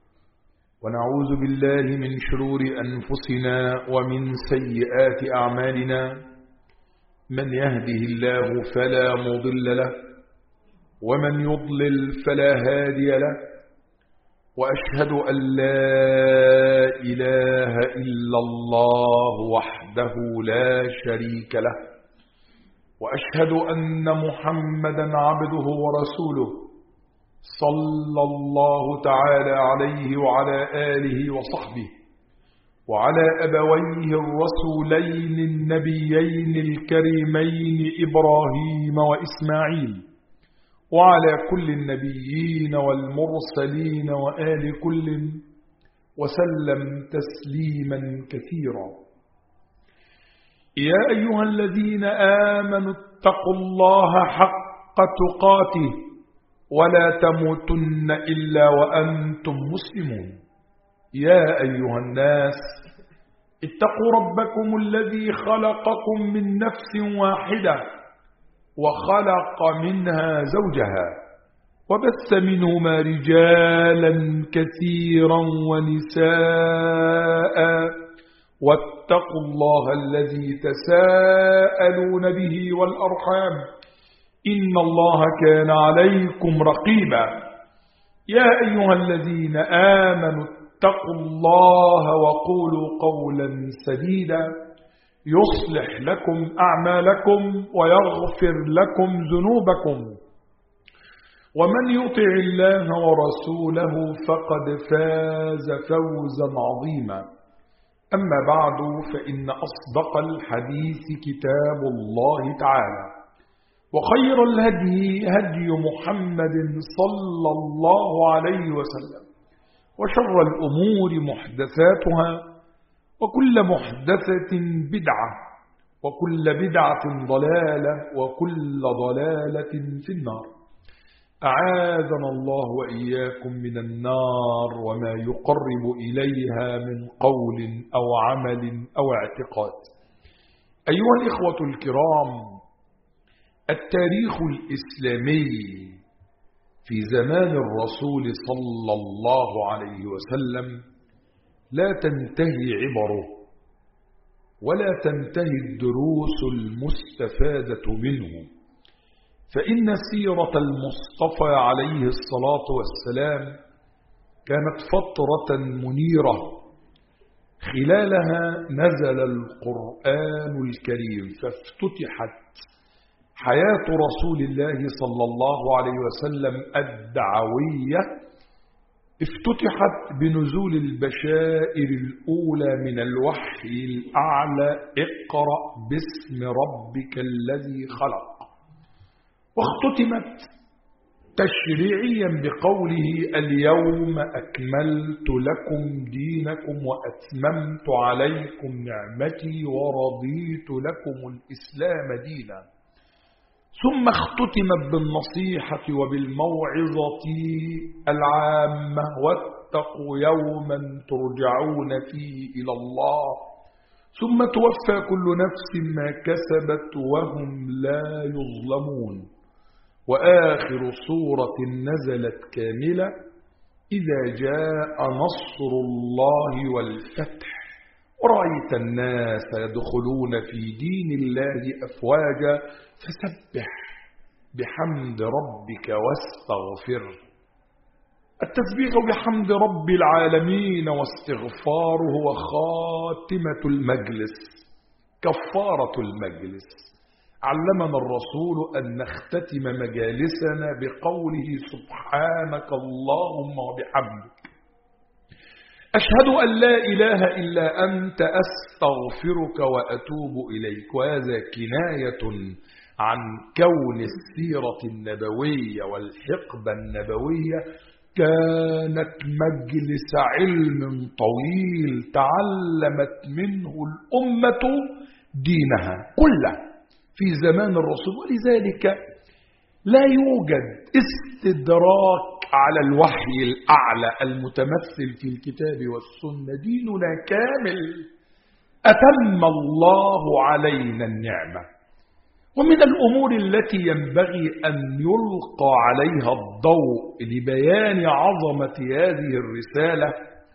ونعوذ بالله من شرور أنفسنا ومن سيئات أعمالنا من يهده الله فلا مضل له ومن يضلل فلا هادي له وأشهد أن لا إله إلا الله وحده لا شريك له، وأشهد أن محمدا عبده ورسوله صلى الله تعالى عليه وعلى آله وصحبه وعلى أبويه الرسولين النبيين الكريمين إبراهيم وإسماعيل، وعلى كل النبيين والمرسلين وآل كل، وسلم تسليما كثيرا. يا أيها الذين آمنوا اتقوا الله حق تقاته ولا تموتن إلا وأنتم مسلمون. يا أيها الناس اتقوا ربكم الذي خلقكم من نفس واحدة وخلق منها زوجها وبث منهما رجالا كثيرا ونساء، واتقوا الله الذي تساءلون به والأرحام إن الله كان عليكم رقيبا. يا أيها الذين آمنوا اتقوا الله وقولوا قولا سديدا يصلح لكم أعمالكم ويغفر لكم ذنوبكم، ومن يطع الله ورسوله فقد فاز فوزا عظيما. أما بعد، فإن أصدق الحديث كتاب الله تعالى، وخير الهدي هدي محمد صلى الله عليه وسلم، وشر الأمور محدثاتها، وكل محدثة بدعة، وكل بدعة ضلالة، وكل ضلالة في النار. أعاذنا الله وإياكم من النار وما يقرب إليها من قول أو عمل أو اعتقاد. أيها الإخوة الكرام، التاريخ الإسلامي في زمان الرسول صلى الله عليه وسلم لا تنتهي عبره ولا تنتهي الدروس المستفادة منه، فإن سيرة المصطفى عليه الصلاة والسلام كانت فترة منيرة خلالها نزل القرآن الكريم، فافتتحت حياة رسول الله صلى الله عليه وسلم الدعوية، افتتحت بنزول البشائر الأولى من الوحي الأعلى: اقرأ باسم ربك الذي خلق. واختتمت تشريعيا بقوله: اليوم أكملت لكم دينكم وأتممت عليكم نعمتي ورضيت لكم الإسلام دينا. ثم اختتمت بالنصيحة وبالموعظة العامة: واتقوا يوما ترجعون فيه إلى الله ثم توفى كل نفس ما كسبت وهم لا يظلمون. وآخر سورة نزلت كاملة: إذا جاء نصر الله والفتح ورأيت الناس يدخلون في دين الله أفواجا فسبح بحمد ربك واستغفره. التسبيح بحمد رب العالمين واستغفاره هو خاتمة المجلس، كفارة المجلس. علمنا الرسول أن نختتم مجالسنا بقوله: سبحانك اللهم وبحمدك أشهد أن لا إله إلا أنت أستغفرك وأتوب إليك. وهذا كناية عن كون السيرة النبوية والحقبة النبوية كانت مجلس علم طويل تعلمت منه الأمة دينها كله في زمان الرسول. ولذلك لا يوجد استدراك على الوحي الأعلى المتمثل في الكتاب والسنة. ديننا كامل، أتم الله علينا النعمة. ومن الأمور التي ينبغي أن يلقى عليها الضوء لبيان عظمة هذه الرسالة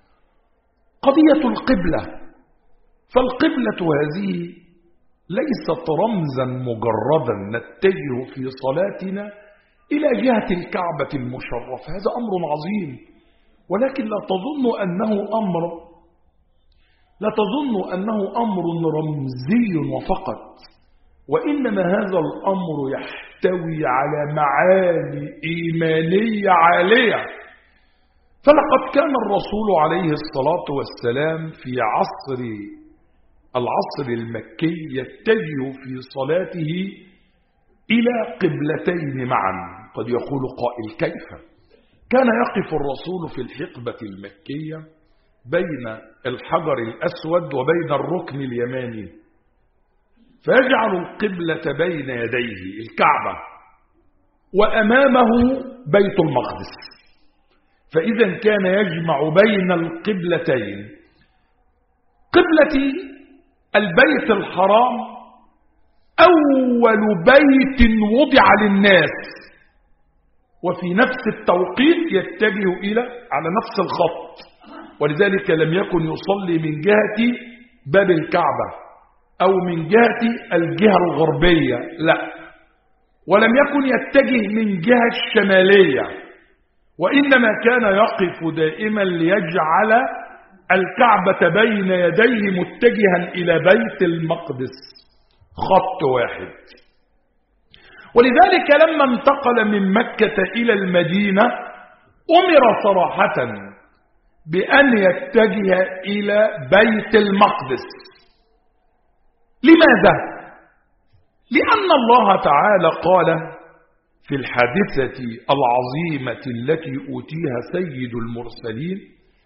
قضية القبلة. فالقبلة هذه ليست رمزا مجردا نتجه في صلاتنا إلى جهة الكعبة المشرفة، هذا أمر عظيم، ولكن لا تظن أنه أمر لا تظن أنه أمر رمزي وفقط، وإنما هذا الأمر يحتوي على معاني إيمانية عالية. فلقد كان الرسول عليه الصلاة والسلام في عصر العصر المكي يتجه في صلاته إلى قبلتين معا. قد يقول قائل كيف؟ كان يقف الرسول في الحقبة المكية بين الحجر الأسود وبين الركن اليماني، فيجعل القبلة بين يديه الكعبة وأمامه بيت المقدس، فإذا كان يجمع بين القبلتين. قبلة البيت الحرام أول بيت وضع للناس، وفي نفس التوقيت يتجه إلى على نفس الخط، ولذلك لم يكن يصلي من جهة باب الكعبة أو من جهة الجهة الغربية، لا، ولم يكن يتجه من جهة الشمالية، وإنما كان يقف دائما ليجعل الكعبة بين يديه متجها إلى بيت المقدس، خط واحد. ولذلك لما انتقل من مكة إلى المدينة أمر صراحة بأن يتجه إلى بيت المقدس. لماذا؟ لأن الله تعالى قال في الحادثة العظيمة التي أوتيها سيد المرسلين: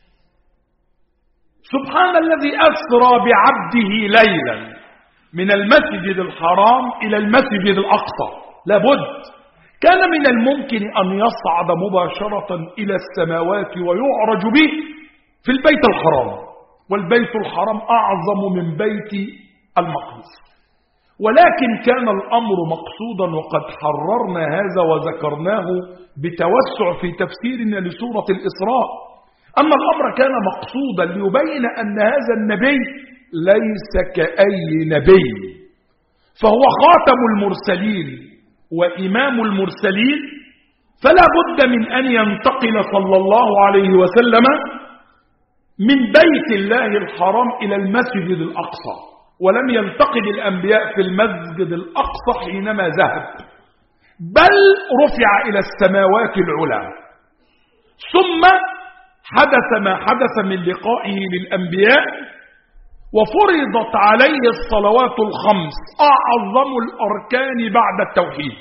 سبحان الذي أسرى بعبده ليلا من المسجد الحرام إلى المسجد الأقصى. لابد كان من الممكن أن يصعد مباشرة إلى السماوات ويعرج به في البيت الحرام، والبيت الحرام أعظم من بيت المقدس، ولكن كان الأمر مقصودا، وقد حررنا هذا وذكرناه بتوسع في تفسيرنا لسورة الإسراء، أن الأمر كان مقصودا ليبين أن هذا النبي ليس كأي نبي، فهو خاتم المرسلين وإمام المرسلين، فلا بد من أن ينتقل صلى الله عليه وسلم من بيت الله الحرام إلى المسجد الأقصى، ولم ينتقل الأنبياء في المسجد الأقصى حينما ذهب، بل رفع إلى السماوات العلى. ثم حدث ما حدث من لقائه للأنبياء، وفرضت عليه الصلوات الخمس أعظم الأركان بعد التوحيد،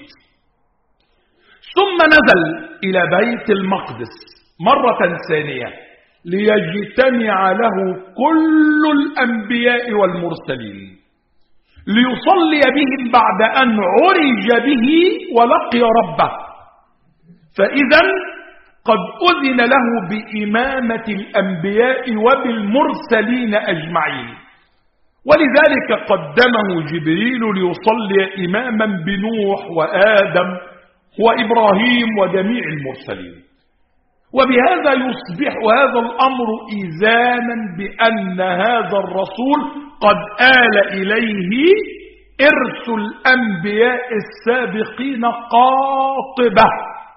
ثم نزل إلى بيت المقدس مرة ثانية ليجتمع له كل الأنبياء والمرسلين ليصلي بهم بعد أن عرج به ولقي ربه، فإذا قد أذن له بإمامة الأنبياء وبالمرسلين أجمعين، ولذلك قدمه جبريل ليصلي إماما بنوح وآدم وإبراهيم وجميع المرسلين. وبهذا يصبح هذا الأمر إذانا بأن هذا الرسول قد آل إليه إرث الأنبياء السابقين قاطبة،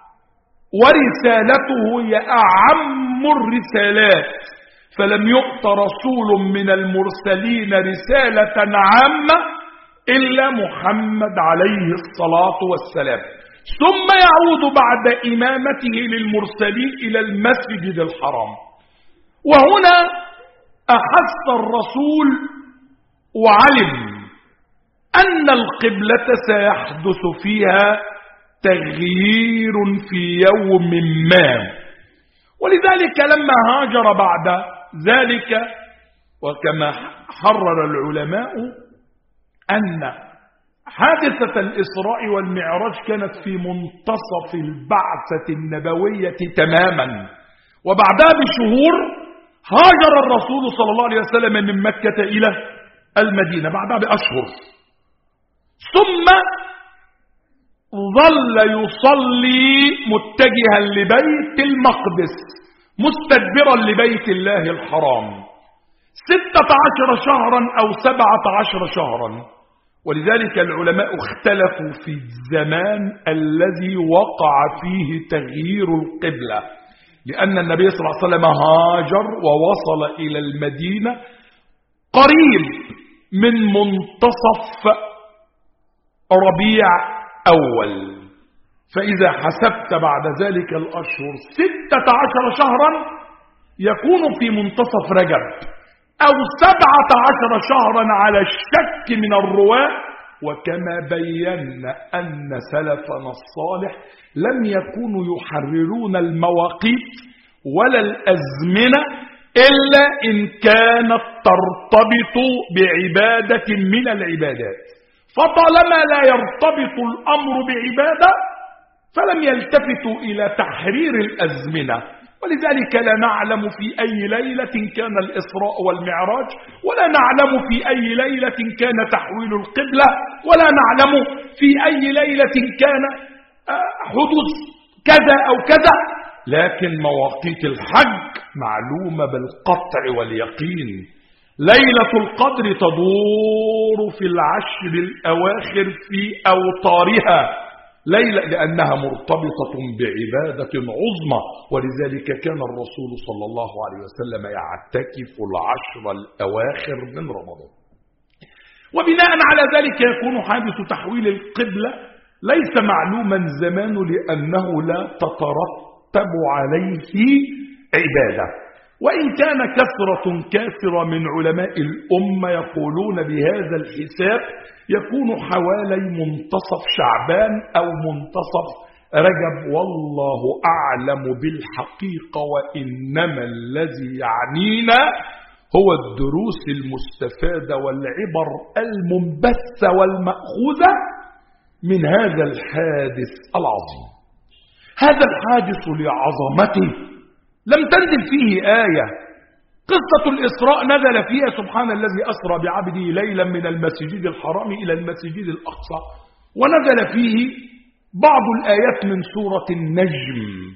ورسالته هي أعم الرسالات، فلم يؤت رسول من المرسلين رسالة عامة إلا محمد عليه الصلاة والسلام، ثم يعود بعد إمامته للمرسلين إلى المسجد الحرام. وهنا أحس الرسول وعلم أن القبلة سيحدث فيها تغيير في يوم ما، ولذلك لما هاجر بعد ذلك، وكما حرر العلماء أن حادثة الإسراء والمعراج كانت في منتصف البعثة النبوية تماما، وبعدها بشهور هاجر الرسول صلى الله عليه وسلم من مكة إلى المدينة بعدها بأشهر، ثم ظل يصلي متجها لبيت المقدس مستدبرا لبيت الله الحرام ستة عشر شهرا أو سبعة عشر شهرا. ولذلك العلماء اختلفوا في الزمان الذي وقع فيه تغيير القبلة، لأن النبي صلى الله عليه وسلم هاجر ووصل إلى المدينة قريب من منتصف ربيع أول، فإذا حسبت بعد ذلك الأشهر ستة عشر شهرا يكون في منتصف رجب أو سبعة عشر شهرا على الشك من الرواة. وكما بينا أن سلفنا الصالح لم يكونوا يحررون المواقيت ولا الأزمنة إلا إن كانت ترتبط بعبادة من العبادات، فطالما لا يرتبط الأمر بعبادة فلم يلتفتوا إلى تحرير الأزمنة. ولذلك لا نعلم في أي ليلة كان الإسراء والمعراج، ولا نعلم في أي ليلة كان تحويل القبلة، ولا نعلم في أي ليلة كان حدوث كذا أو كذا، لكن مواقيت الحج معلومة بالقطع واليقين. ليلة القدر تدور في العشر الأواخر في أوطارها ليلة لأنها مرتبطة بعبادة عظمى، ولذلك كان الرسول صلى الله عليه وسلم يعتكف العشر الأواخر من رمضان. وبناء على ذلك يكون حادث تحويل القبلة ليس معلوما زمان لأنه لا تترتب عليه عبادة. وإن كان كثرة كثرة من علماء الأمة يقولون بهذا الحساب يكون حوالي منتصف شعبان أو منتصف رجب، والله أعلم بالحقيقة. وإنما الذي يعنينا هو الدروس المستفادة والعبر المنبثة والمأخوذة من هذا الحادث العظيم. هذا الحادث لعظمته لم تنزل فيه آية. قصة الإسراء نزل فيها سبحان الذي أسرى بعبده ليلا من المسجد الحرام إلى المسجد الأقصى، ونزل فيه بعض الآيات من سورة النجم.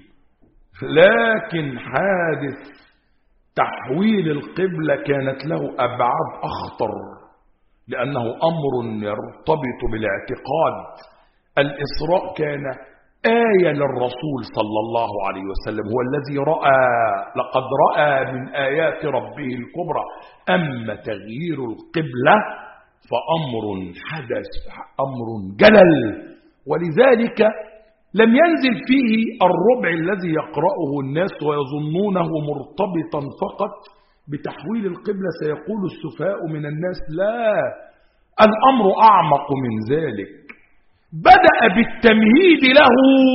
لكن حادث تحويل القبلة كانت له أبعاد أخطر، لأنه أمر يرتبط بالاعتقاد. الإسراء كان آية للرسول صلى الله عليه وسلم، هو الذي رأى، لقد رأى من آيات ربه الكبرى. أما تغيير القبلة فأمر حدث، أمر جلل، ولذلك لم ينزل فيه الربع الذي يقرأه الناس ويظنونه مرتبطا فقط بتحويل القبلة. سيقول السفهاء من الناس لا، الأمر أعمق من ذلك. بدأ بالتمهيد له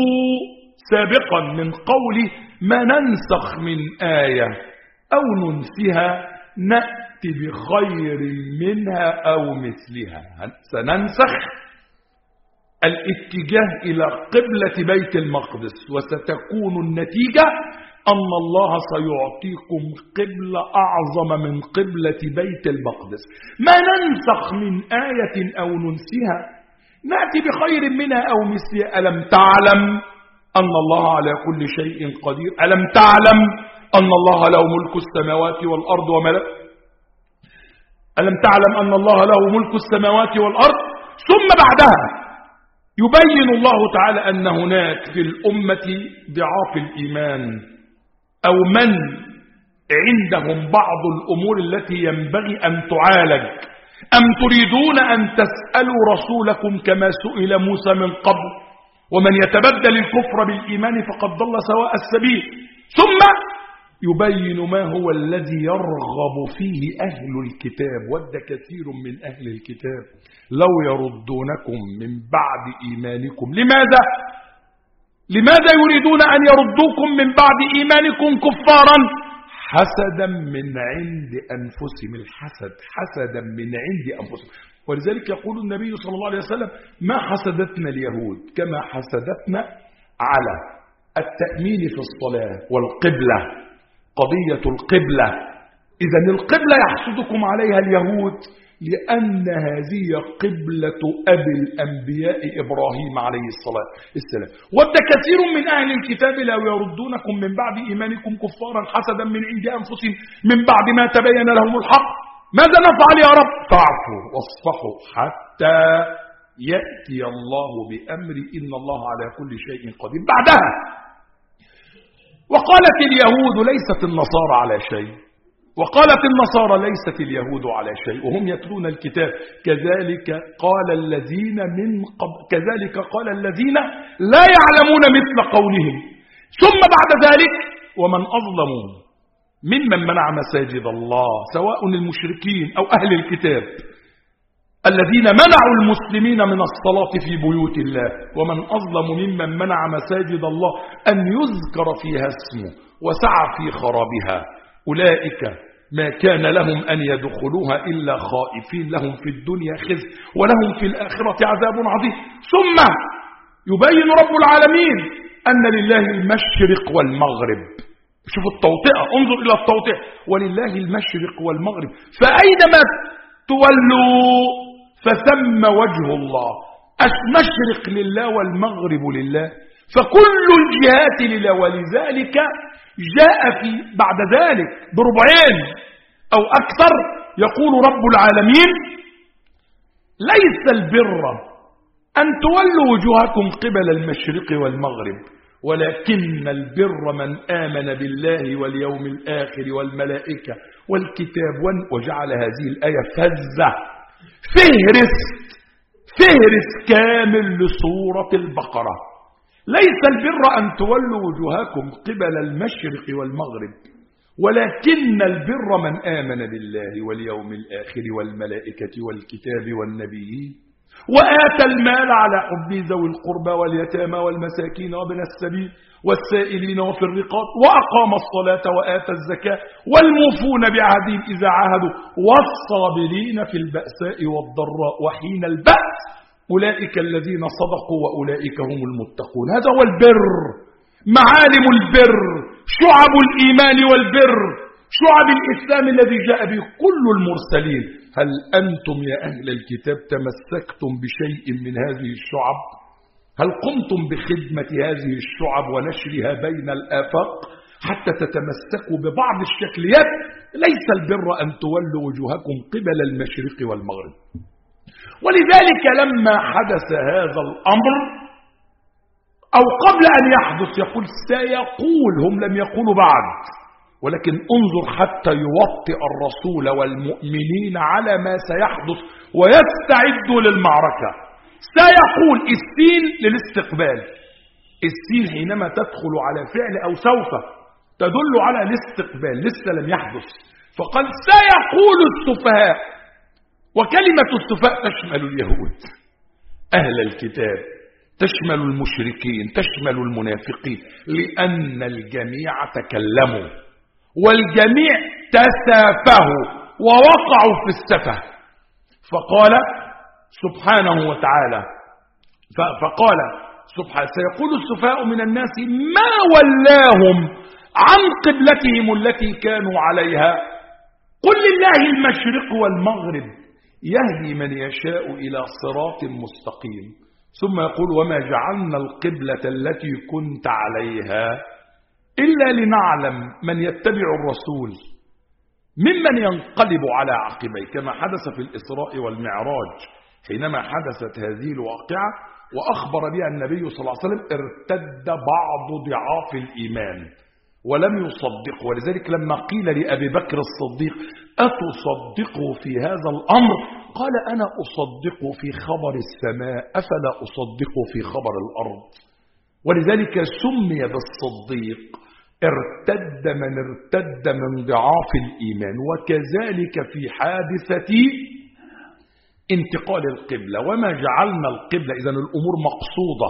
سابقا من قوله ما ننسخ من آية أو ننسها نأتي بخير منها أو مثلها. سننسخ الاتجاه إلى قبلة بيت المقدس، وستكون النتيجة أن الله سيعطيكم قبلة أعظم من قبلة بيت المقدس. ما ننسخ من آية أو ننسها نأتي بخير منها أو مثلها. ألم تعلم أن الله على كل شيء قدير؟ ألم تعلم أن الله له ملك السماوات والأرض وملك ألم تعلم أن الله له ملك السماوات والأرض؟ ثم بعدها يبين الله تعالى أن هناك في الأمة ضعاف الإيمان أو من عندهم بعض الأمور التي ينبغي أن تعالج. أم تريدون أن تسألوا رسولكم كما سئل موسى من قبل ومن يتبدل الكفر بالإيمان فقد ضل سواء السبيل. ثم يبين ما هو الذي يرغب فيه أهل الكتاب. ود كثير من أهل الكتاب لو يردونكم من بعد إيمانكم. لماذا؟ لماذا يريدون أن يردوكم من بعد إيمانكم كفارا؟ حسدا من عند أنفسهم. الحسد حسدا من عند أنفسهم. ولذلك يقول النبي صلى الله عليه وسلم ما حسدتنا اليهود كما حسدتنا على التأمين في الصلاة والقبلة. قضية القبلة، إذن القبلة يحسدكم عليها اليهود لأن هذه قبلة أبي الأنبياء إبراهيم عليه الصلاة والسلام. ود كثير من أهل الكتاب لو يردونكم من بعد إيمانكم كفارا حسدا من عند أنفسهم من بعد ما تبين لهم الحق. ماذا نفعل يا رب؟ فاعفوا واصفحوا حتى يأتي الله بأمر إن الله على كل شيء قدير. بعدها وقالت اليهود ليست النصارى على شيء، وقالت النصارى ليست اليهود على شيء، وهم يتلون الكتاب. كذلك قال الذين من قبل كذلك قال الذين لا يعلمون مثل قولهم. ثم بعد ذلك ومن أظلم ممن منع مساجد الله، سواء المشركين أو أهل الكتاب الذين منعوا المسلمين من الصلاة في بيوت الله، ومن أظلم ممن منع مساجد الله أن يذكر فيها اسمه وسعى في خرابها. أولئك ما كان لهم أن يدخلوها إلا خائفين، لهم في الدنيا خزي ولهم في الآخرة عذاب عظيم. ثم يبين رب العالمين أن لله المشرق والمغرب. شوفوا التوطئة، انظر إلى التوطئة، ولله المشرق والمغرب فأينما تولوا فثم وجه الله. المشرق لله والمغرب لله، فكل الجهات لله. ولذلك جاء في بعد ذلك بربعين أو أكثر يقول رب العالمين: ليس البر أن تولوا وجوهكم قبل المشرق والمغرب، ولكن البر من آمن بالله واليوم الآخر والملائكة والكتاب. وجعل هذه الآية فزة فهرس فهرس كامل لسورة البقرة. ليس البر أن تولوا وجوهكم قبل المشرق والمغرب، ولكن البر من آمن بالله واليوم الآخر والملائكة والكتاب والنبيين، وآتى المال على حبه ذوي القربى واليتامى والمساكين وابن السبيل والسائلين وفي الرقاب، وأقام الصلاة وآتى الزكاة والموفون بعهدهم إذا عاهدوا والصابرين في البأساء والضراء وحين البأس، أولئك الذين صدقوا وأولئك هم المتقون. هذا هو البر، معالم البر، شعب الإيمان والبر، شعب الإسلام الذي جاء به كل المرسلين. هل أنتم يا أهل الكتاب تمسكتم بشيء من هذه الشعب؟ هل قمتم بخدمة هذه الشعب ونشرها بين الآفاق حتى تتمسكوا ببعض الشكليات؟ ليس البر أن تولوا وجوهكم قبل المشرق والمغرب. ولذلك لما حدث هذا الأمر أو قبل أن يحدث يقول سيقول، هم لم يقولوا بعد، ولكن انظر حتى يوطئ الرسول والمؤمنين على ما سيحدث ويستعدوا للمعركة. سيقول السين للاستقبال، السين حينما تدخل على فعل أو سوف تدل على الاستقبال، لسه لم يحدث. فقال سيقول السفهاء، وكلمة السفهاء تشمل اليهود أهل الكتاب، تشمل المشركين، تشمل المنافقين، لأن الجميع تكلموا والجميع تسافهوا ووقعوا في السفه. فقال سبحانه وتعالى فقال سبحانه سيقول السفهاء من الناس ما ولاهم عن قبلتهم التي كانوا عليها قل لله المشرق والمغرب يهدي من يشاء إلى صراط مستقيم. ثم يقول وما جعلنا القبلة التي كنت عليها إلا لنعلم من يتبع الرسول ممن ينقلب على عقبيه، كما حدث في الإسراء والمعراج حينما حدثت هذه الواقعة وأخبر بها النبي صلى الله عليه وسلم ارتد بعض ضعاف الإيمان ولم يصدق. ولذلك لما قيل لأبي بكر الصديق أتصدقوا في هذا الأمر؟ قال أنا أصدق في خبر السماء أفلا أصدق في خبر الأرض. ولذلك سمي بالصديق ارتد من ارتد من ضعاف الإيمان. وكذلك في حادثة انتقال القبلة، وما جعلنا القبلة، إذن الأمور مقصودة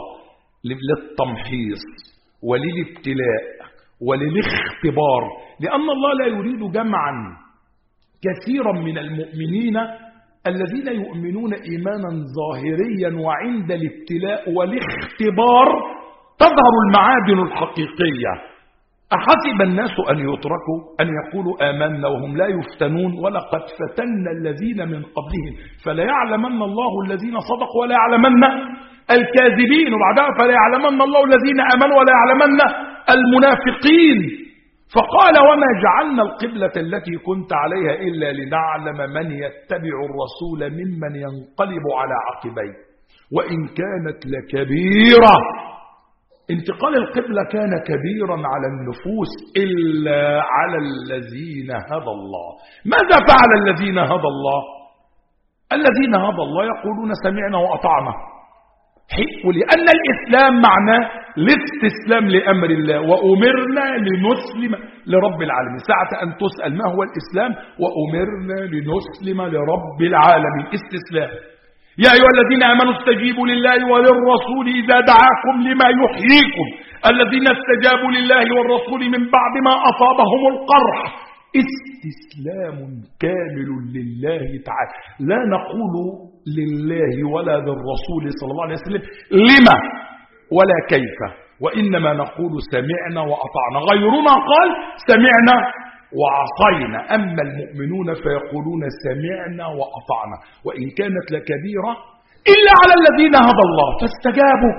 للتمحيص وللابتلاء وللاختبار، لأن الله لا يريد جمعا كثيرا من المؤمنين الذين يؤمنون إيمانا ظاهريا وعند الابتلاء والاختبار تظهر المعادن الحقيقية. أحسب الناس أن يتركوا أن يقولوا آمنا وهم لا يفتنون ولقد فتنا الذين من قبلهم فلا يعلمن الله الذين صدقوا ولا يعلمن الكاذبين، وبعدها فلا يعلمن الله الذين آمنوا ولا يعلمن المنافقين. فقال وما جعلنا القبلة التي كنت عليها إلا لنعلم من يتبع الرسول ممن ينقلب على عقبيه وإن كانت لكبيرة انتقال القبلة كان كبيرا على النفوس إلا على الذين هدى الله. ماذا فعل الذين هدى الله؟ الذين هدى الله يقولون سمعنا وأطعنا، ولأن الإسلام معناه الاستسلام لأمر الله، وأمرنا لنسلم لرب العالمين. ساعة أن تسأل ما هو الإسلام، وأمرنا لنسلم لرب العالمين، استسلام. يا أيها الذين آمنوا استجيبوا لله وللرسول إذا دعاكم لما يحييكم. الذين استجابوا لله والرسول من بعد ما أصابهم القرح، استسلام كامل لله تعالى. لا نقول لله ولا للرسول صلى الله عليه وسلم لما ولا كيف، وإنما نقول سمعنا وأطعنا. غيرنا قال سمعنا وعصينا، أما المؤمنون فيقولون سمعنا وأطعنا وإن كانت لكبيرة إلا على الذين هدى الله فاستجابوا.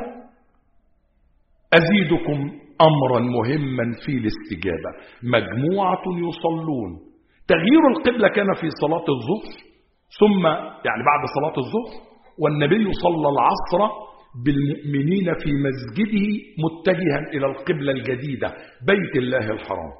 أزيدكم أمرا مهما في الاستجابة. مجموعة يصلون، تغيير القبلة كان في صلاة الظهر، ثم يعني بعد صلاة الظهر، والنبي صلى العصر بالمؤمنين في مسجده متجها إلى القبلة الجديدة بيت الله الحرام.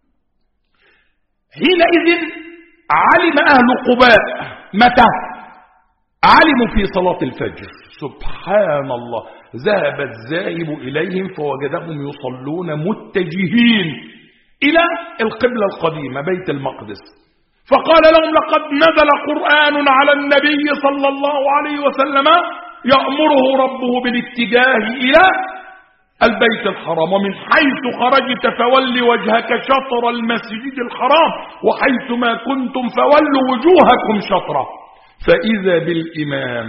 حينئذ علم أهل قباء، متى؟ علموا في صلاة الفجر. سبحان الله، ذهب الذاهب إليهم فوجدهم يصلون متجهين إلى القبلة القديمة بيت المقدس، فقال لهم لقد نزل قرآن على النبي صلى الله عليه وسلم يأمره ربه بالاتجاه إلى البيت الحرام، ومن حيث خرجت فول وجهك شطر المسجد الحرام وحيث ما كنتم فولوا وجوهكم شطره. فإذا بالإمام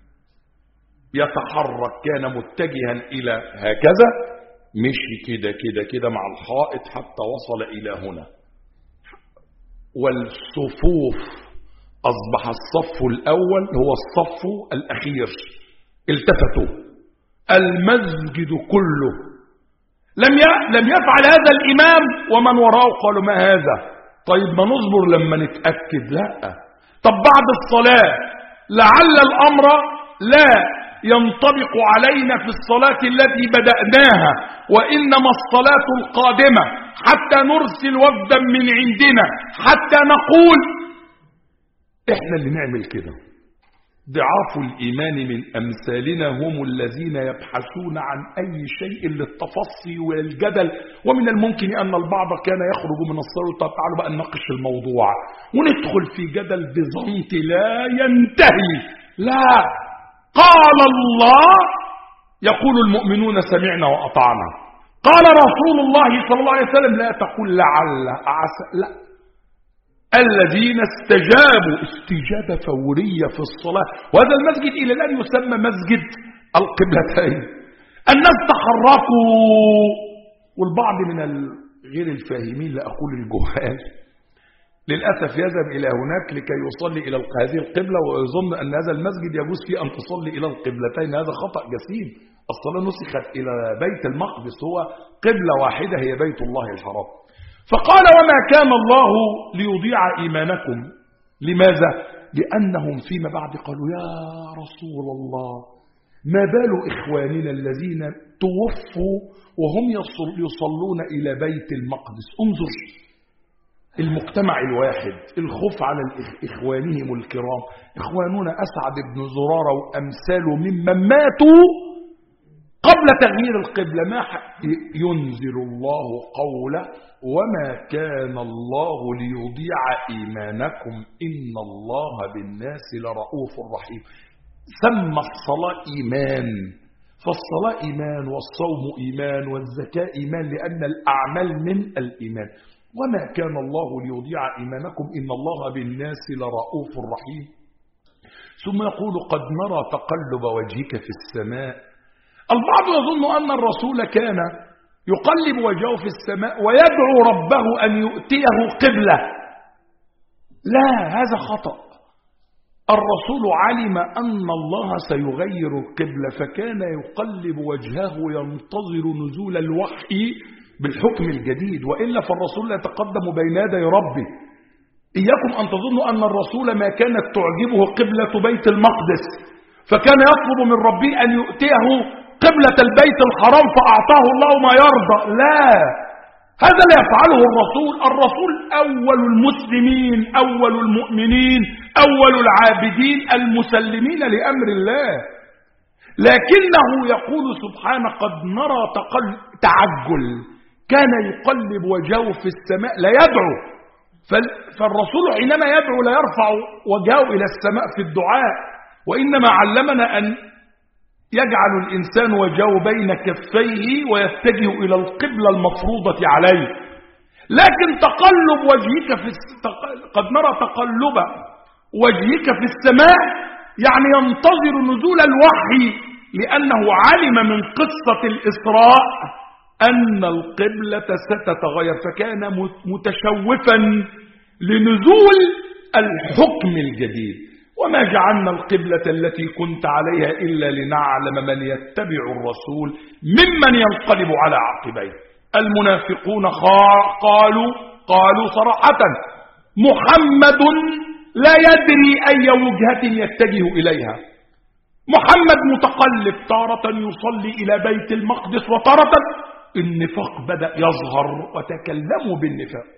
يتحرك كان متجها إلى هكذا، مشي كده كده كده مع الحائط حتى وصل إلى هنا، والصفوف أصبح الصف الأول هو الصف الأخير، التفتوا المسجد كله. لم لم يفعل هذا الإمام ومن وراءه قالوا ما هذا؟ طيب ما نصبر لما نتأكد. لا، طب بعد الصلاة لعل الأمر لا ينطبق علينا في الصلاة التي بدأناها، وإنما الصلاة القادمة حتى نرسل وفدا من عندنا حتى نقول إحنا اللي نعمل كده. ضعاف الإيمان من أمثالنا هم الذين يبحثون عن أي شيء للتفصي والجدل، ومن الممكن أن البعض كان يخرج من الصلاة. طب تعالوا بقى نناقش الموضوع وندخل في جدل بزنط لا ينتهي. لا، قال الله يقول المؤمنون سمعنا وأطعنا، قال رسول الله صلى الله عليه وسلم لا تقول لعل عسى، لا، الذين استجابوا استجابة فورية في الصلاة. وهذا المسجد إلى الآن يسمى مسجد القبلتين. الناس تحركوا، والبعض من غير الفاهمين لا أقول الجهال للأسف يذهب إلى هناك لكي يصلي إلى هذه القبلة ويظن أن هذا المسجد يجوز فيه أن تصلي إلى القبلتين. هذا خطأ جسيم. الصلاة نسخت إلى بيت المقدس، هو قبلة واحدة هي بيت الله الحرام. فقال وما كان الله ليضيع إيمانكم. لماذا؟ لأنهم فيما بعد قالوا يا رسول الله ما بال إخواننا الذين توفوا وهم يصلون إلى بيت المقدس. انظر المجتمع الواحد، الخوف على إخوانهم الكرام. إخواننا أسعد بن زرارة وأمثاله ممن ماتوا قبل تغيير القبلة. ما ينزل الله قوله وما كان الله ليضيع إيمانكم إن الله بالناس لرؤوف رحيم. سمى الصلاة إيمان، فالصلاة إيمان والصوم إيمان والزكاة إيمان، لأن الأعمال من الإيمان. وما كان الله ليضيع إيمانكم إن الله بالناس لرؤوف رحيم. ثم يقول قد نرى تقلب وجهك في السماء. البعض يظن أن الرسول كان يقلب وجهه في السماء ويدعو ربه أن يؤتيه قبلة. لا، هذا خطأ. الرسول علم أن الله سيغير القبلة فكان يقلب وجهه ينتظر نزول الوحي بالحكم الجديد، وإلا فالرسول لا يتقدم بين يدي ربه. إياكم أن تظنوا أن الرسول ما كانت تعجبه قبلة بيت المقدس فكان يطلب من ربه أن يؤتيه قبلة البيت الحرام فأعطاه الله ما يرضى، لا، هذا لا يفعله الرسول. الرسول أول المسلمين، أول المؤمنين، أول العابدين المسلمين لأمر الله، لكنه يقول سبحانه قد نرى تعجل، كان يقلب وجهه في السماء لا يدعو، فالرسول حينما يدعو لا يرفع وجهه إلى السماء في الدعاء، وإنما علمنا أن يجعل الإنسان وجهه بين كفيه ويتجه إلى القبلة المفروضة عليه. لكن تقلب وجهك في الس... قد نرى تقلب وجهك في السماء يعني ينتظر نزول الوحي، لأنه علم من قصة الإسراء أن القبلة ستتغير، فكان متشوفا لنزول الحكم الجديد. وما جعلنا القبلة التي كنت عليها إلا لنعلم من يتبع الرسول ممن ينقلب على عقبيه. المنافقون قالوا قالوا صراحة محمد لا يدري أي وجهة يتجه إليها. محمد متقلب، تارة يصلي إلى بيت المقدس وتارة النفاق بدأ يظهر وتكلموا بالنفاق.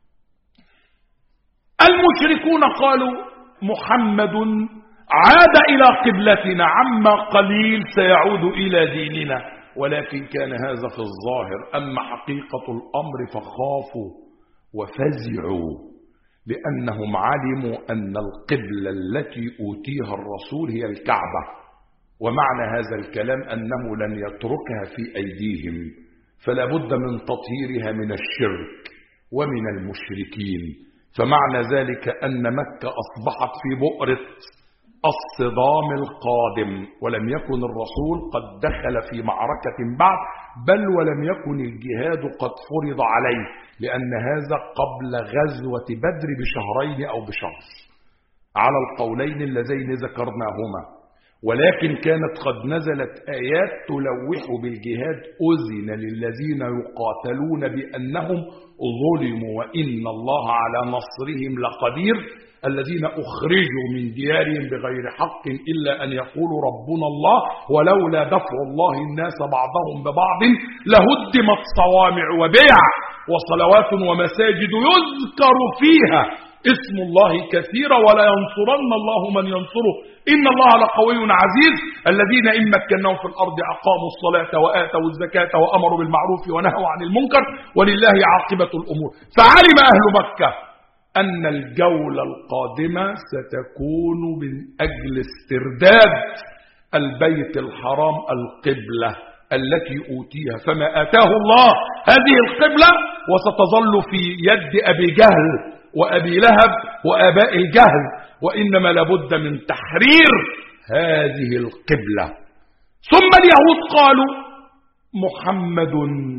المشركون قالوا محمد عاد إلى قبلتنا، عما قليل سيعود إلى ديننا، ولكن كان هذا في الظاهر، أما حقيقة الأمر فخافوا وفزعوا، لأنهم علموا أن القبلة التي أوتيها الرسول هي الكعبة، ومعنى هذا الكلام أنه لن يتركها في أيديهم، فلا بد من تطهيرها من الشرك ومن المشركين. فمعنى ذلك أن مكة أصبحت في بؤرة الصدام القادم، ولم يكن الرسول قد دخل في معركة بعد، بل ولم يكن الجهاد قد فرض عليه، لأن هذا قبل غزوة بدر بشهرين أو بشهر على القولين اللذين ذكرناهما، ولكن كانت قد نزلت آيات تلوح بالجهاد، أذن للذين يقاتلون بأنهم ظلموا وإن الله على نصرهم لقدير، الذين أخرجوا من ديارهم بغير حق إلا أن يقولوا ربنا الله ولولا دفع الله الناس بعضهم ببعض لهدمت صوامع وبيع وصلوات ومساجد يذكر فيها اسم الله كثيرا ولا ينصرن الله من ينصره إن الله لقوي عزيز، الذين إن مكناهم في الأرض أقاموا الصلاة وآتوا الزكاة وأمروا بالمعروف ونهوا عن المنكر ولله عاقبة الأمور. فعلم أهل مكة أن الجولة القادمة ستكون من أجل استرداد البيت الحرام القبلة التي أوتيها، فما آتاه الله هذه القبلة وستظل في يد أبي جهل وأبي لهب وآباء الجهل، وإنما لابد من تحرير هذه القبلة. ثم اليهود قالوا محمد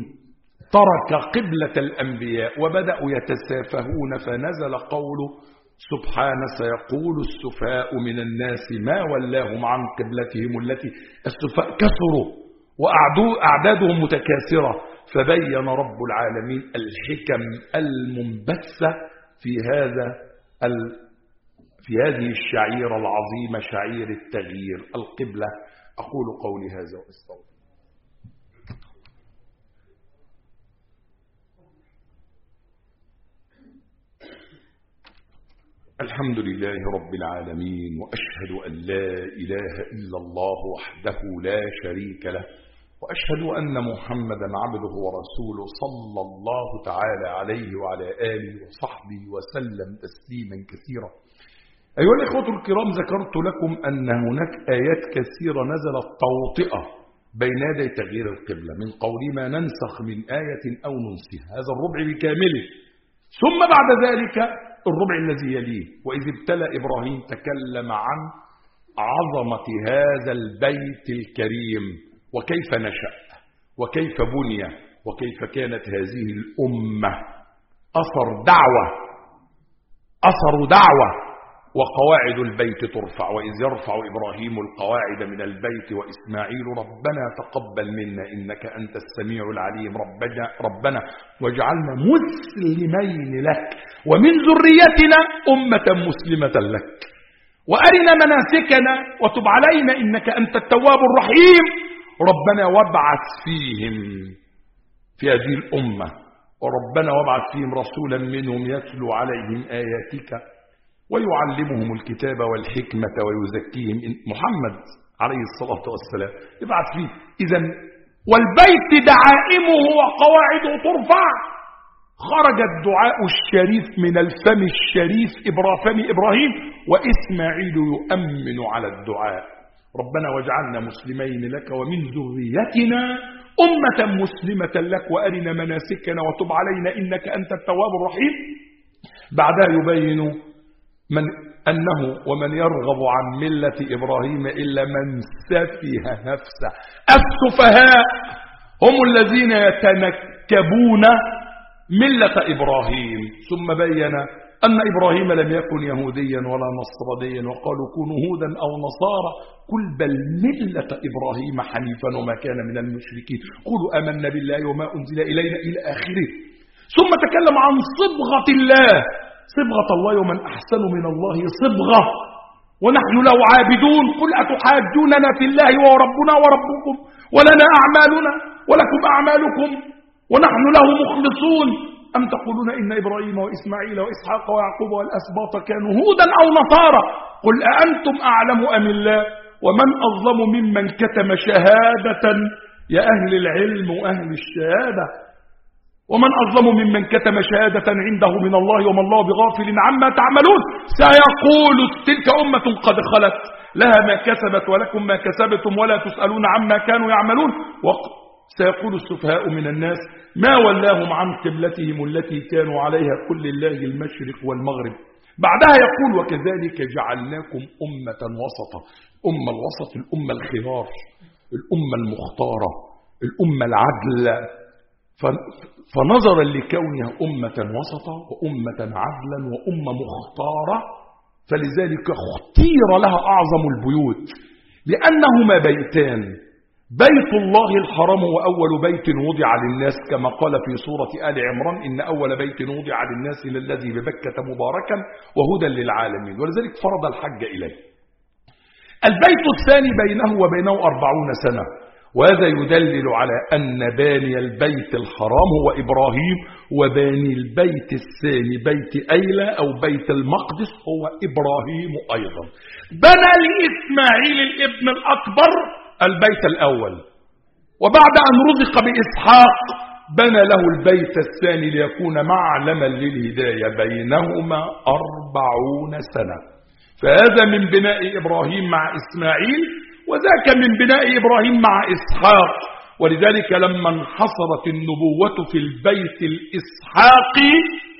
ترك قبلة الأنبياء، وبدأوا يتسافهون، فنزل قوله سبحانه سيقول السفهاء من الناس ما ولاهم عن قبلتهم التي، السفهاء كثروا وأعدادهم متكاثرة، فبين رب العالمين الحكم المنبثة في هذا في هذه الشعيرة العظيمة، شعير التغيير القبلة. أقول قولي هذا وأستغفر. الحمد لله رب العالمين، وأشهد أن لا إله إلا الله وحده لا شريك له، وأشهد أن محمدا عبده ورسوله صلى الله تعالى عليه وعلى آله وصحبه وسلم تسليما كثيرا. أيها الإخوة الكرام، ذكرت لكم أن هناك آيات كثيرة نزلت توطئة بين يدي تغيير القبلة، من قول ما ننسخ من آية أو ننسها، هذا الربع بكامله. ثم بعد ذلك الربع الذي يليه، وإذ ابتلى إبراهيم تكلم عن عظمة هذا البيت الكريم، وكيف نشأ وكيف بني وكيف كانت هذه الأمة أثر دعوة أثر دعوة وقواعد البيت ترفع. وإذ يرفع إبراهيم القواعد من البيت وإسماعيل ربنا تقبل منا إنك أنت السميع العليم، ربنا, ربنا واجعلنا مسلمين لك ومن ذريتنا أمة مسلمة لك وأرنا مناسكنا وتب علينا إنك أنت التواب الرحيم، ربنا وابعث فيهم في هذه الأمة، وربنا وابعث فيهم رسولا منهم يتلو عليهم آياتك ويعلمهم الكتاب والحكمة ويزكيهم. محمد عليه الصلاة والسلام يبعث فيه. إذن والبيت دعائمه وقواعده ترفع. خرج الدعاء الشريف من الفم الشريف فم إبراهيم، وإسماعيل يؤمن على الدعاء. ربنا واجعلنا مسلمين لك ومن ذريتنا أمة مسلمة لك وأرنا مناسكنا وتب علينا إنك أنت التواب الرحيم. بعدها يبين من أنه ومن يرغب عن ملة إبراهيم إلا من سفه نفسه. السفهاء هم الذين يتنكبون ملة إبراهيم. ثم بين أن إبراهيم لم يكن يهوديا ولا نصرانيا وقالوا كونوا هودا أو نصارى، قل بل ملة إبراهيم حنيفا وما كان من المشركين، قولوا آمنا بالله وما أنزل إلينا إلى آخره. ثم تكلم عن صبغة الله، صبغة الله ومن أحسن من الله صبغة ونحن له عابدون. قل أتحاجوننا في الله وربنا وربكم ولنا أعمالنا ولكم أعمالكم ونحن له مخلصون، أم تقولون إن إبراهيم وإسماعيل وإسحاق ويعقوب والأسباط كانوا هودا أو نصارى، قل أأنتم أعلم أم الله ومن أظلم ممن كتم شهادة يا أهل العلم وأهل الشهادة، ومن أظلم ممن كتم شهادة عنده من الله وما الله بغافل عما تعملون. سيقول تلك أمة قد خلت لها ما كسبت ولكم ما كسبتم ولا تسألون عما كانوا يعملون. سيقول السفهاء من الناس ما ولاهم عن قبلتهم التي كانوا عليها قل لله المشرق والمغرب. بعدها يقول وكذلك جعلناكم أمة وسطا. أمة الوسط الأمة الخيار، الأمة المختارة، الأمة العدل. فنظرا لكونها أمة وسطا وأمة عدلا وأمة مختارة فلذلك اختير لها أعظم البيوت، لأنهما بيتان، بيت الله الحرام وأول بيت وضع للناس كما قال في سورة آل عمران إن أول بيت وضع للناس للذي ببكة مباركا وهدى للعالمين، ولذلك فرض الحج إليه. البيت الثاني بينه وبينه أربعون سنة، وهذا يدلل على أن باني البيت الحرام هو إبراهيم، وباني البيت الثاني بيت أيلة أو بيت المقدس هو إبراهيم أيضا. بنى لإسماعيل الابن الأكبر البيت الأول، وبعد أن رزق بإسحاق بنى له البيت الثاني ليكون معلما للهداية، بينهما أربعون سنة. فهذا من بناء إبراهيم مع إسماعيل، وذاك من بناء إبراهيم مع إسحاق. ولذلك لما انحصرت النبوة في البيت الإسحاقي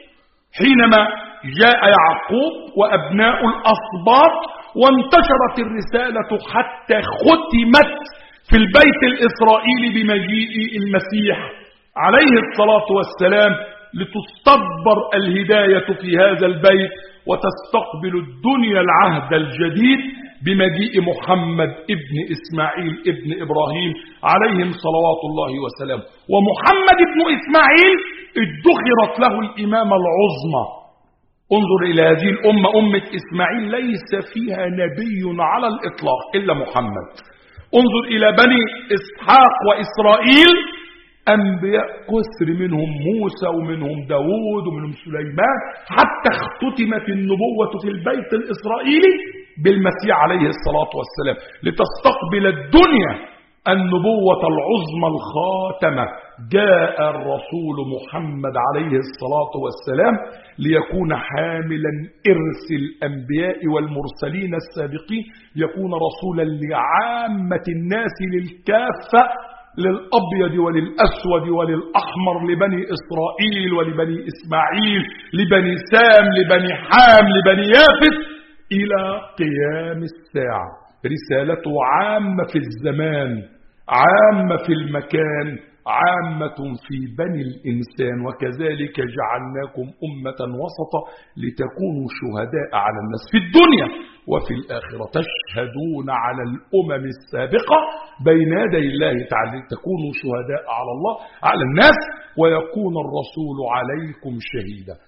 حينما جاء يعقوب وأبناء الأصباط وانتشرت الرسالة حتى ختمت في البيت الإسرائيلي بمجيء المسيح عليه الصلاة والسلام لتستدبر الهداية في هذا البيت وتستقبل الدنيا العهد الجديد بمجيء محمد ابن إسماعيل ابن إبراهيم عليهم صلوات الله وسلامه. ومحمد ابن إسماعيل ادخرت له الإمامة العظمى. انظر إلى هذه الأمة، أمة إسماعيل ليس فيها نبي على الإطلاق إلا محمد. انظر إلى بني إسحاق وإسرائيل، أنبياء كثر، منهم موسى ومنهم داود ومنهم سليمان، حتى اختتمت النبوة في البيت الإسرائيلي بالمسيح عليه الصلاة والسلام لتستقبل الدنيا النبوة العظمى الخاتمة. جاء الرسول محمد عليه الصلاة والسلام ليكون حاملا إرث الأنبياء والمرسلين السابقين، يكون رسولا لعامة الناس للكافة، للأبيض وللأسود وللأحمر، لبني إسرائيل ولبني إسماعيل، لبني سام، لبني حام، لبني يافث، إلى قيام الساعة. رسالته عامة في الزمان، عامة في المكان، عامة في بني الإنسان. وكذلك جعلناكم أمة وسطا لتكونوا شهداء على الناس في الدنيا وفي الآخرة، تشهدون على الأمم السابقة بين يدي الله تعالى، تكونوا شهداء على الله على الناس ويكون الرسول عليكم شهيدا.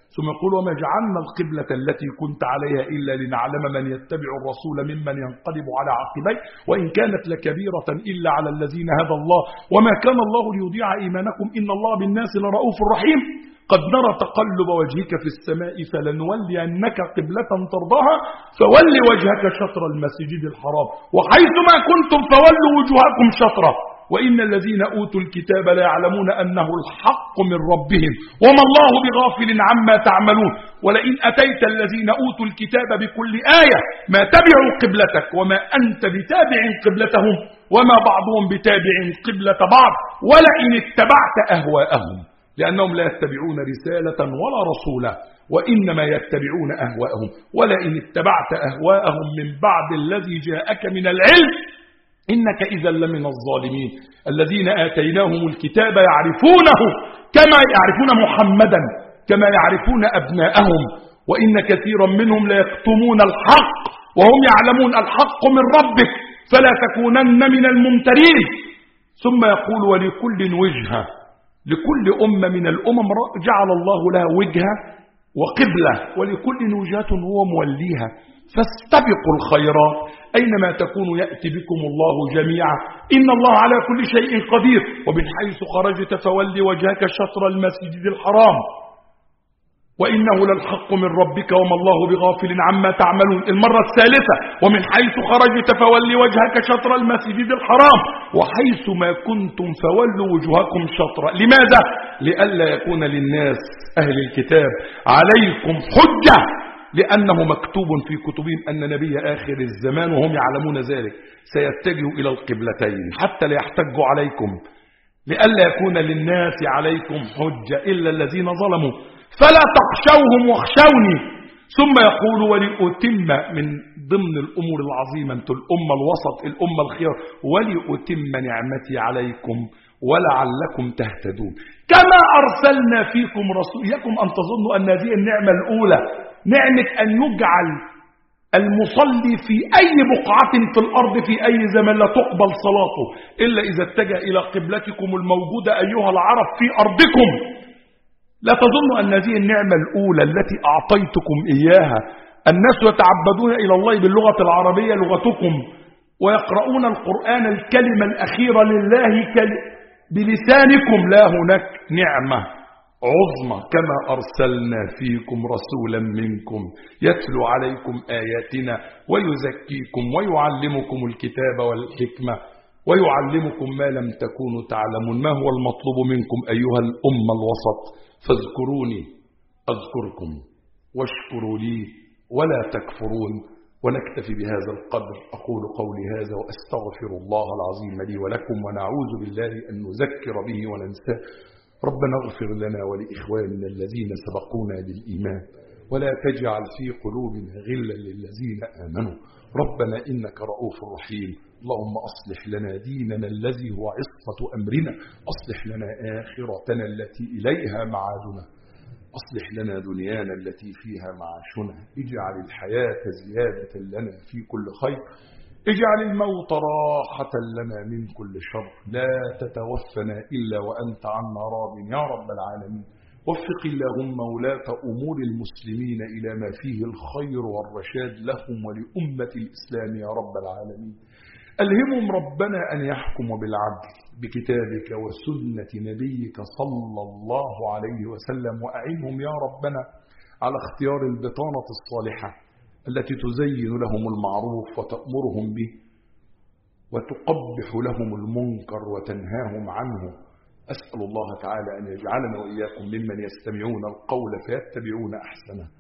ثم يقول وما جعلنا القبلة التي كنت عليها إلا لنعلم من يتبع الرسول ممن ينقلب على عقبيه وإن كانت لكبيرة إلا على الذين هدى الله وما كان الله ليضيع إيمانكم إن الله بالناس لرؤوف رحيم قد نرى تقلب وجهك في السماء فلنولينك قبلة ترضاها فول وجهك شطر المسجد الحرام وحيثما كنتم فولوا وجوهكم شطره وإن الذين أوتوا الكتاب لا يعلمون أنه الحق من ربهم وما الله بغافل عما تعملون ولئن أتيت الذين أوتوا الكتاب بكل آية ما تبعوا قبلتك وما أنت بتابع قبلتهم وما بعضهم بتابع قبلة بعض ولئن اتبعت أهواءهم لأنهم لا يتبعون رسالة ولا رسولا وإنما يتبعون أهواءهم ولئن اتبعت أهواءهم من بعد الذي جاءك من العلم إنك إذا لمن الظالمين الذين آتيناهم الكتاب يعرفونه كما يعرفون محمدا كما يعرفون أبناءهم وإن كثيرا منهم لا يكتمون الحق وهم يعلمون الحق من ربك فلا تكونن من الممترين ثم يقول ولكل وجهة لكل أمة من الأمم جعل الله لها وجهة وقبلة ولكل وجهة هو موليها فاستبقوا الخيرات أينما تكونوا يأتي بكم الله جميعا إن الله على كل شيء قدير ومن حيث خرجت فول وجهك شطر المسجد الحرام وإنه للحق من ربك وما الله بغافل عما تعملون المرة الثالثة ومن حيث خرجت فول وجهك شطر المسجد الحرام وحيث ما كنتم فولوا وجوهكم شطرا لماذا؟ لئلا يكون للناس أهل الكتاب عليكم حجة لأنه مكتوب في كتبهم أن نبي آخر الزمان وهم يعلمون ذلك سيتجهوا إلى القبلتين حتى لا يحتجوا عليكم لئلا يكون للناس عليكم حجة إلا الذين ظلموا فلا تخشوهم واخشوني ثم يقول ولأتم من ضمن الأمور العظيمة الأمة الوسط الأمة الخير ولأتم نعمتي عليكم ولعلكم تهتدون كما أرسلنا فيكم رسولكم أن تظنوا أن هذه النعمة الأولى نعمة أن يجعل المصلي في أي بقعة في الأرض في أي زمن لا تقبل صلاته إلا إذا اتجه إلى قبلتكم الموجودة أيها العرب في أرضكم لا تظنوا أن هذه النعمة الأولى التي أعطيتكم إياها الناس يتعبدون إلى الله باللغة العربية لغتكم ويقرؤون القرآن الكلمة الأخيرة لله بلسانكم لا هناك نعمة عظمى كما أرسلنا فيكم رسولا منكم يتلو عليكم آياتنا ويزكيكم ويعلمكم الكتاب والحكمة ويعلمكم ما لم تكونوا تعلمون ما هو المطلوب منكم أيها الأمة الوسط فاذكروني أذكركم واشكروا لي ولا تكفرون ونكتفي بهذا القدر أقول قولي هذا وأستغفر الله العظيم لي ولكم ونعوذ بالله أن نذكر به وننساه ربنا اغفر لنا ولإخواننا الذين سبقونا بالإيمان ولا تجعل في قلوبنا غلا للذين آمنوا ربنا إنك رؤوف رحيم اللهم أصلح لنا ديننا الذي هو عصمة أمرنا أصلح لنا آخرتنا التي إليها معادنا أصلح لنا دنيانا التي فيها معاشنا اجعل الحياة زيادة لنا في كل خير اجعل الموت راحة لنا من كل شر لا تتوفنا إلا وأنت عنا راض يا رب العالمين وفق اللهم ولاة أمور المسلمين إلى ما فيه الخير والرشاد لهم ولأمة الإسلام يا رب العالمين ألهمهم ربنا أن يحكموا بالعدل بكتابك وسنة نبيك صلى الله عليه وسلم وأعنهم يا ربنا على اختيار البطانة الصالحة التي تزين لهم المعروف وتأمرهم به وتقبح لهم المنكر وتنهاهم عنه أسأل الله تعالى أن يجعلنا وإياكم ممن يستمعون القول فيتبعون أحسنه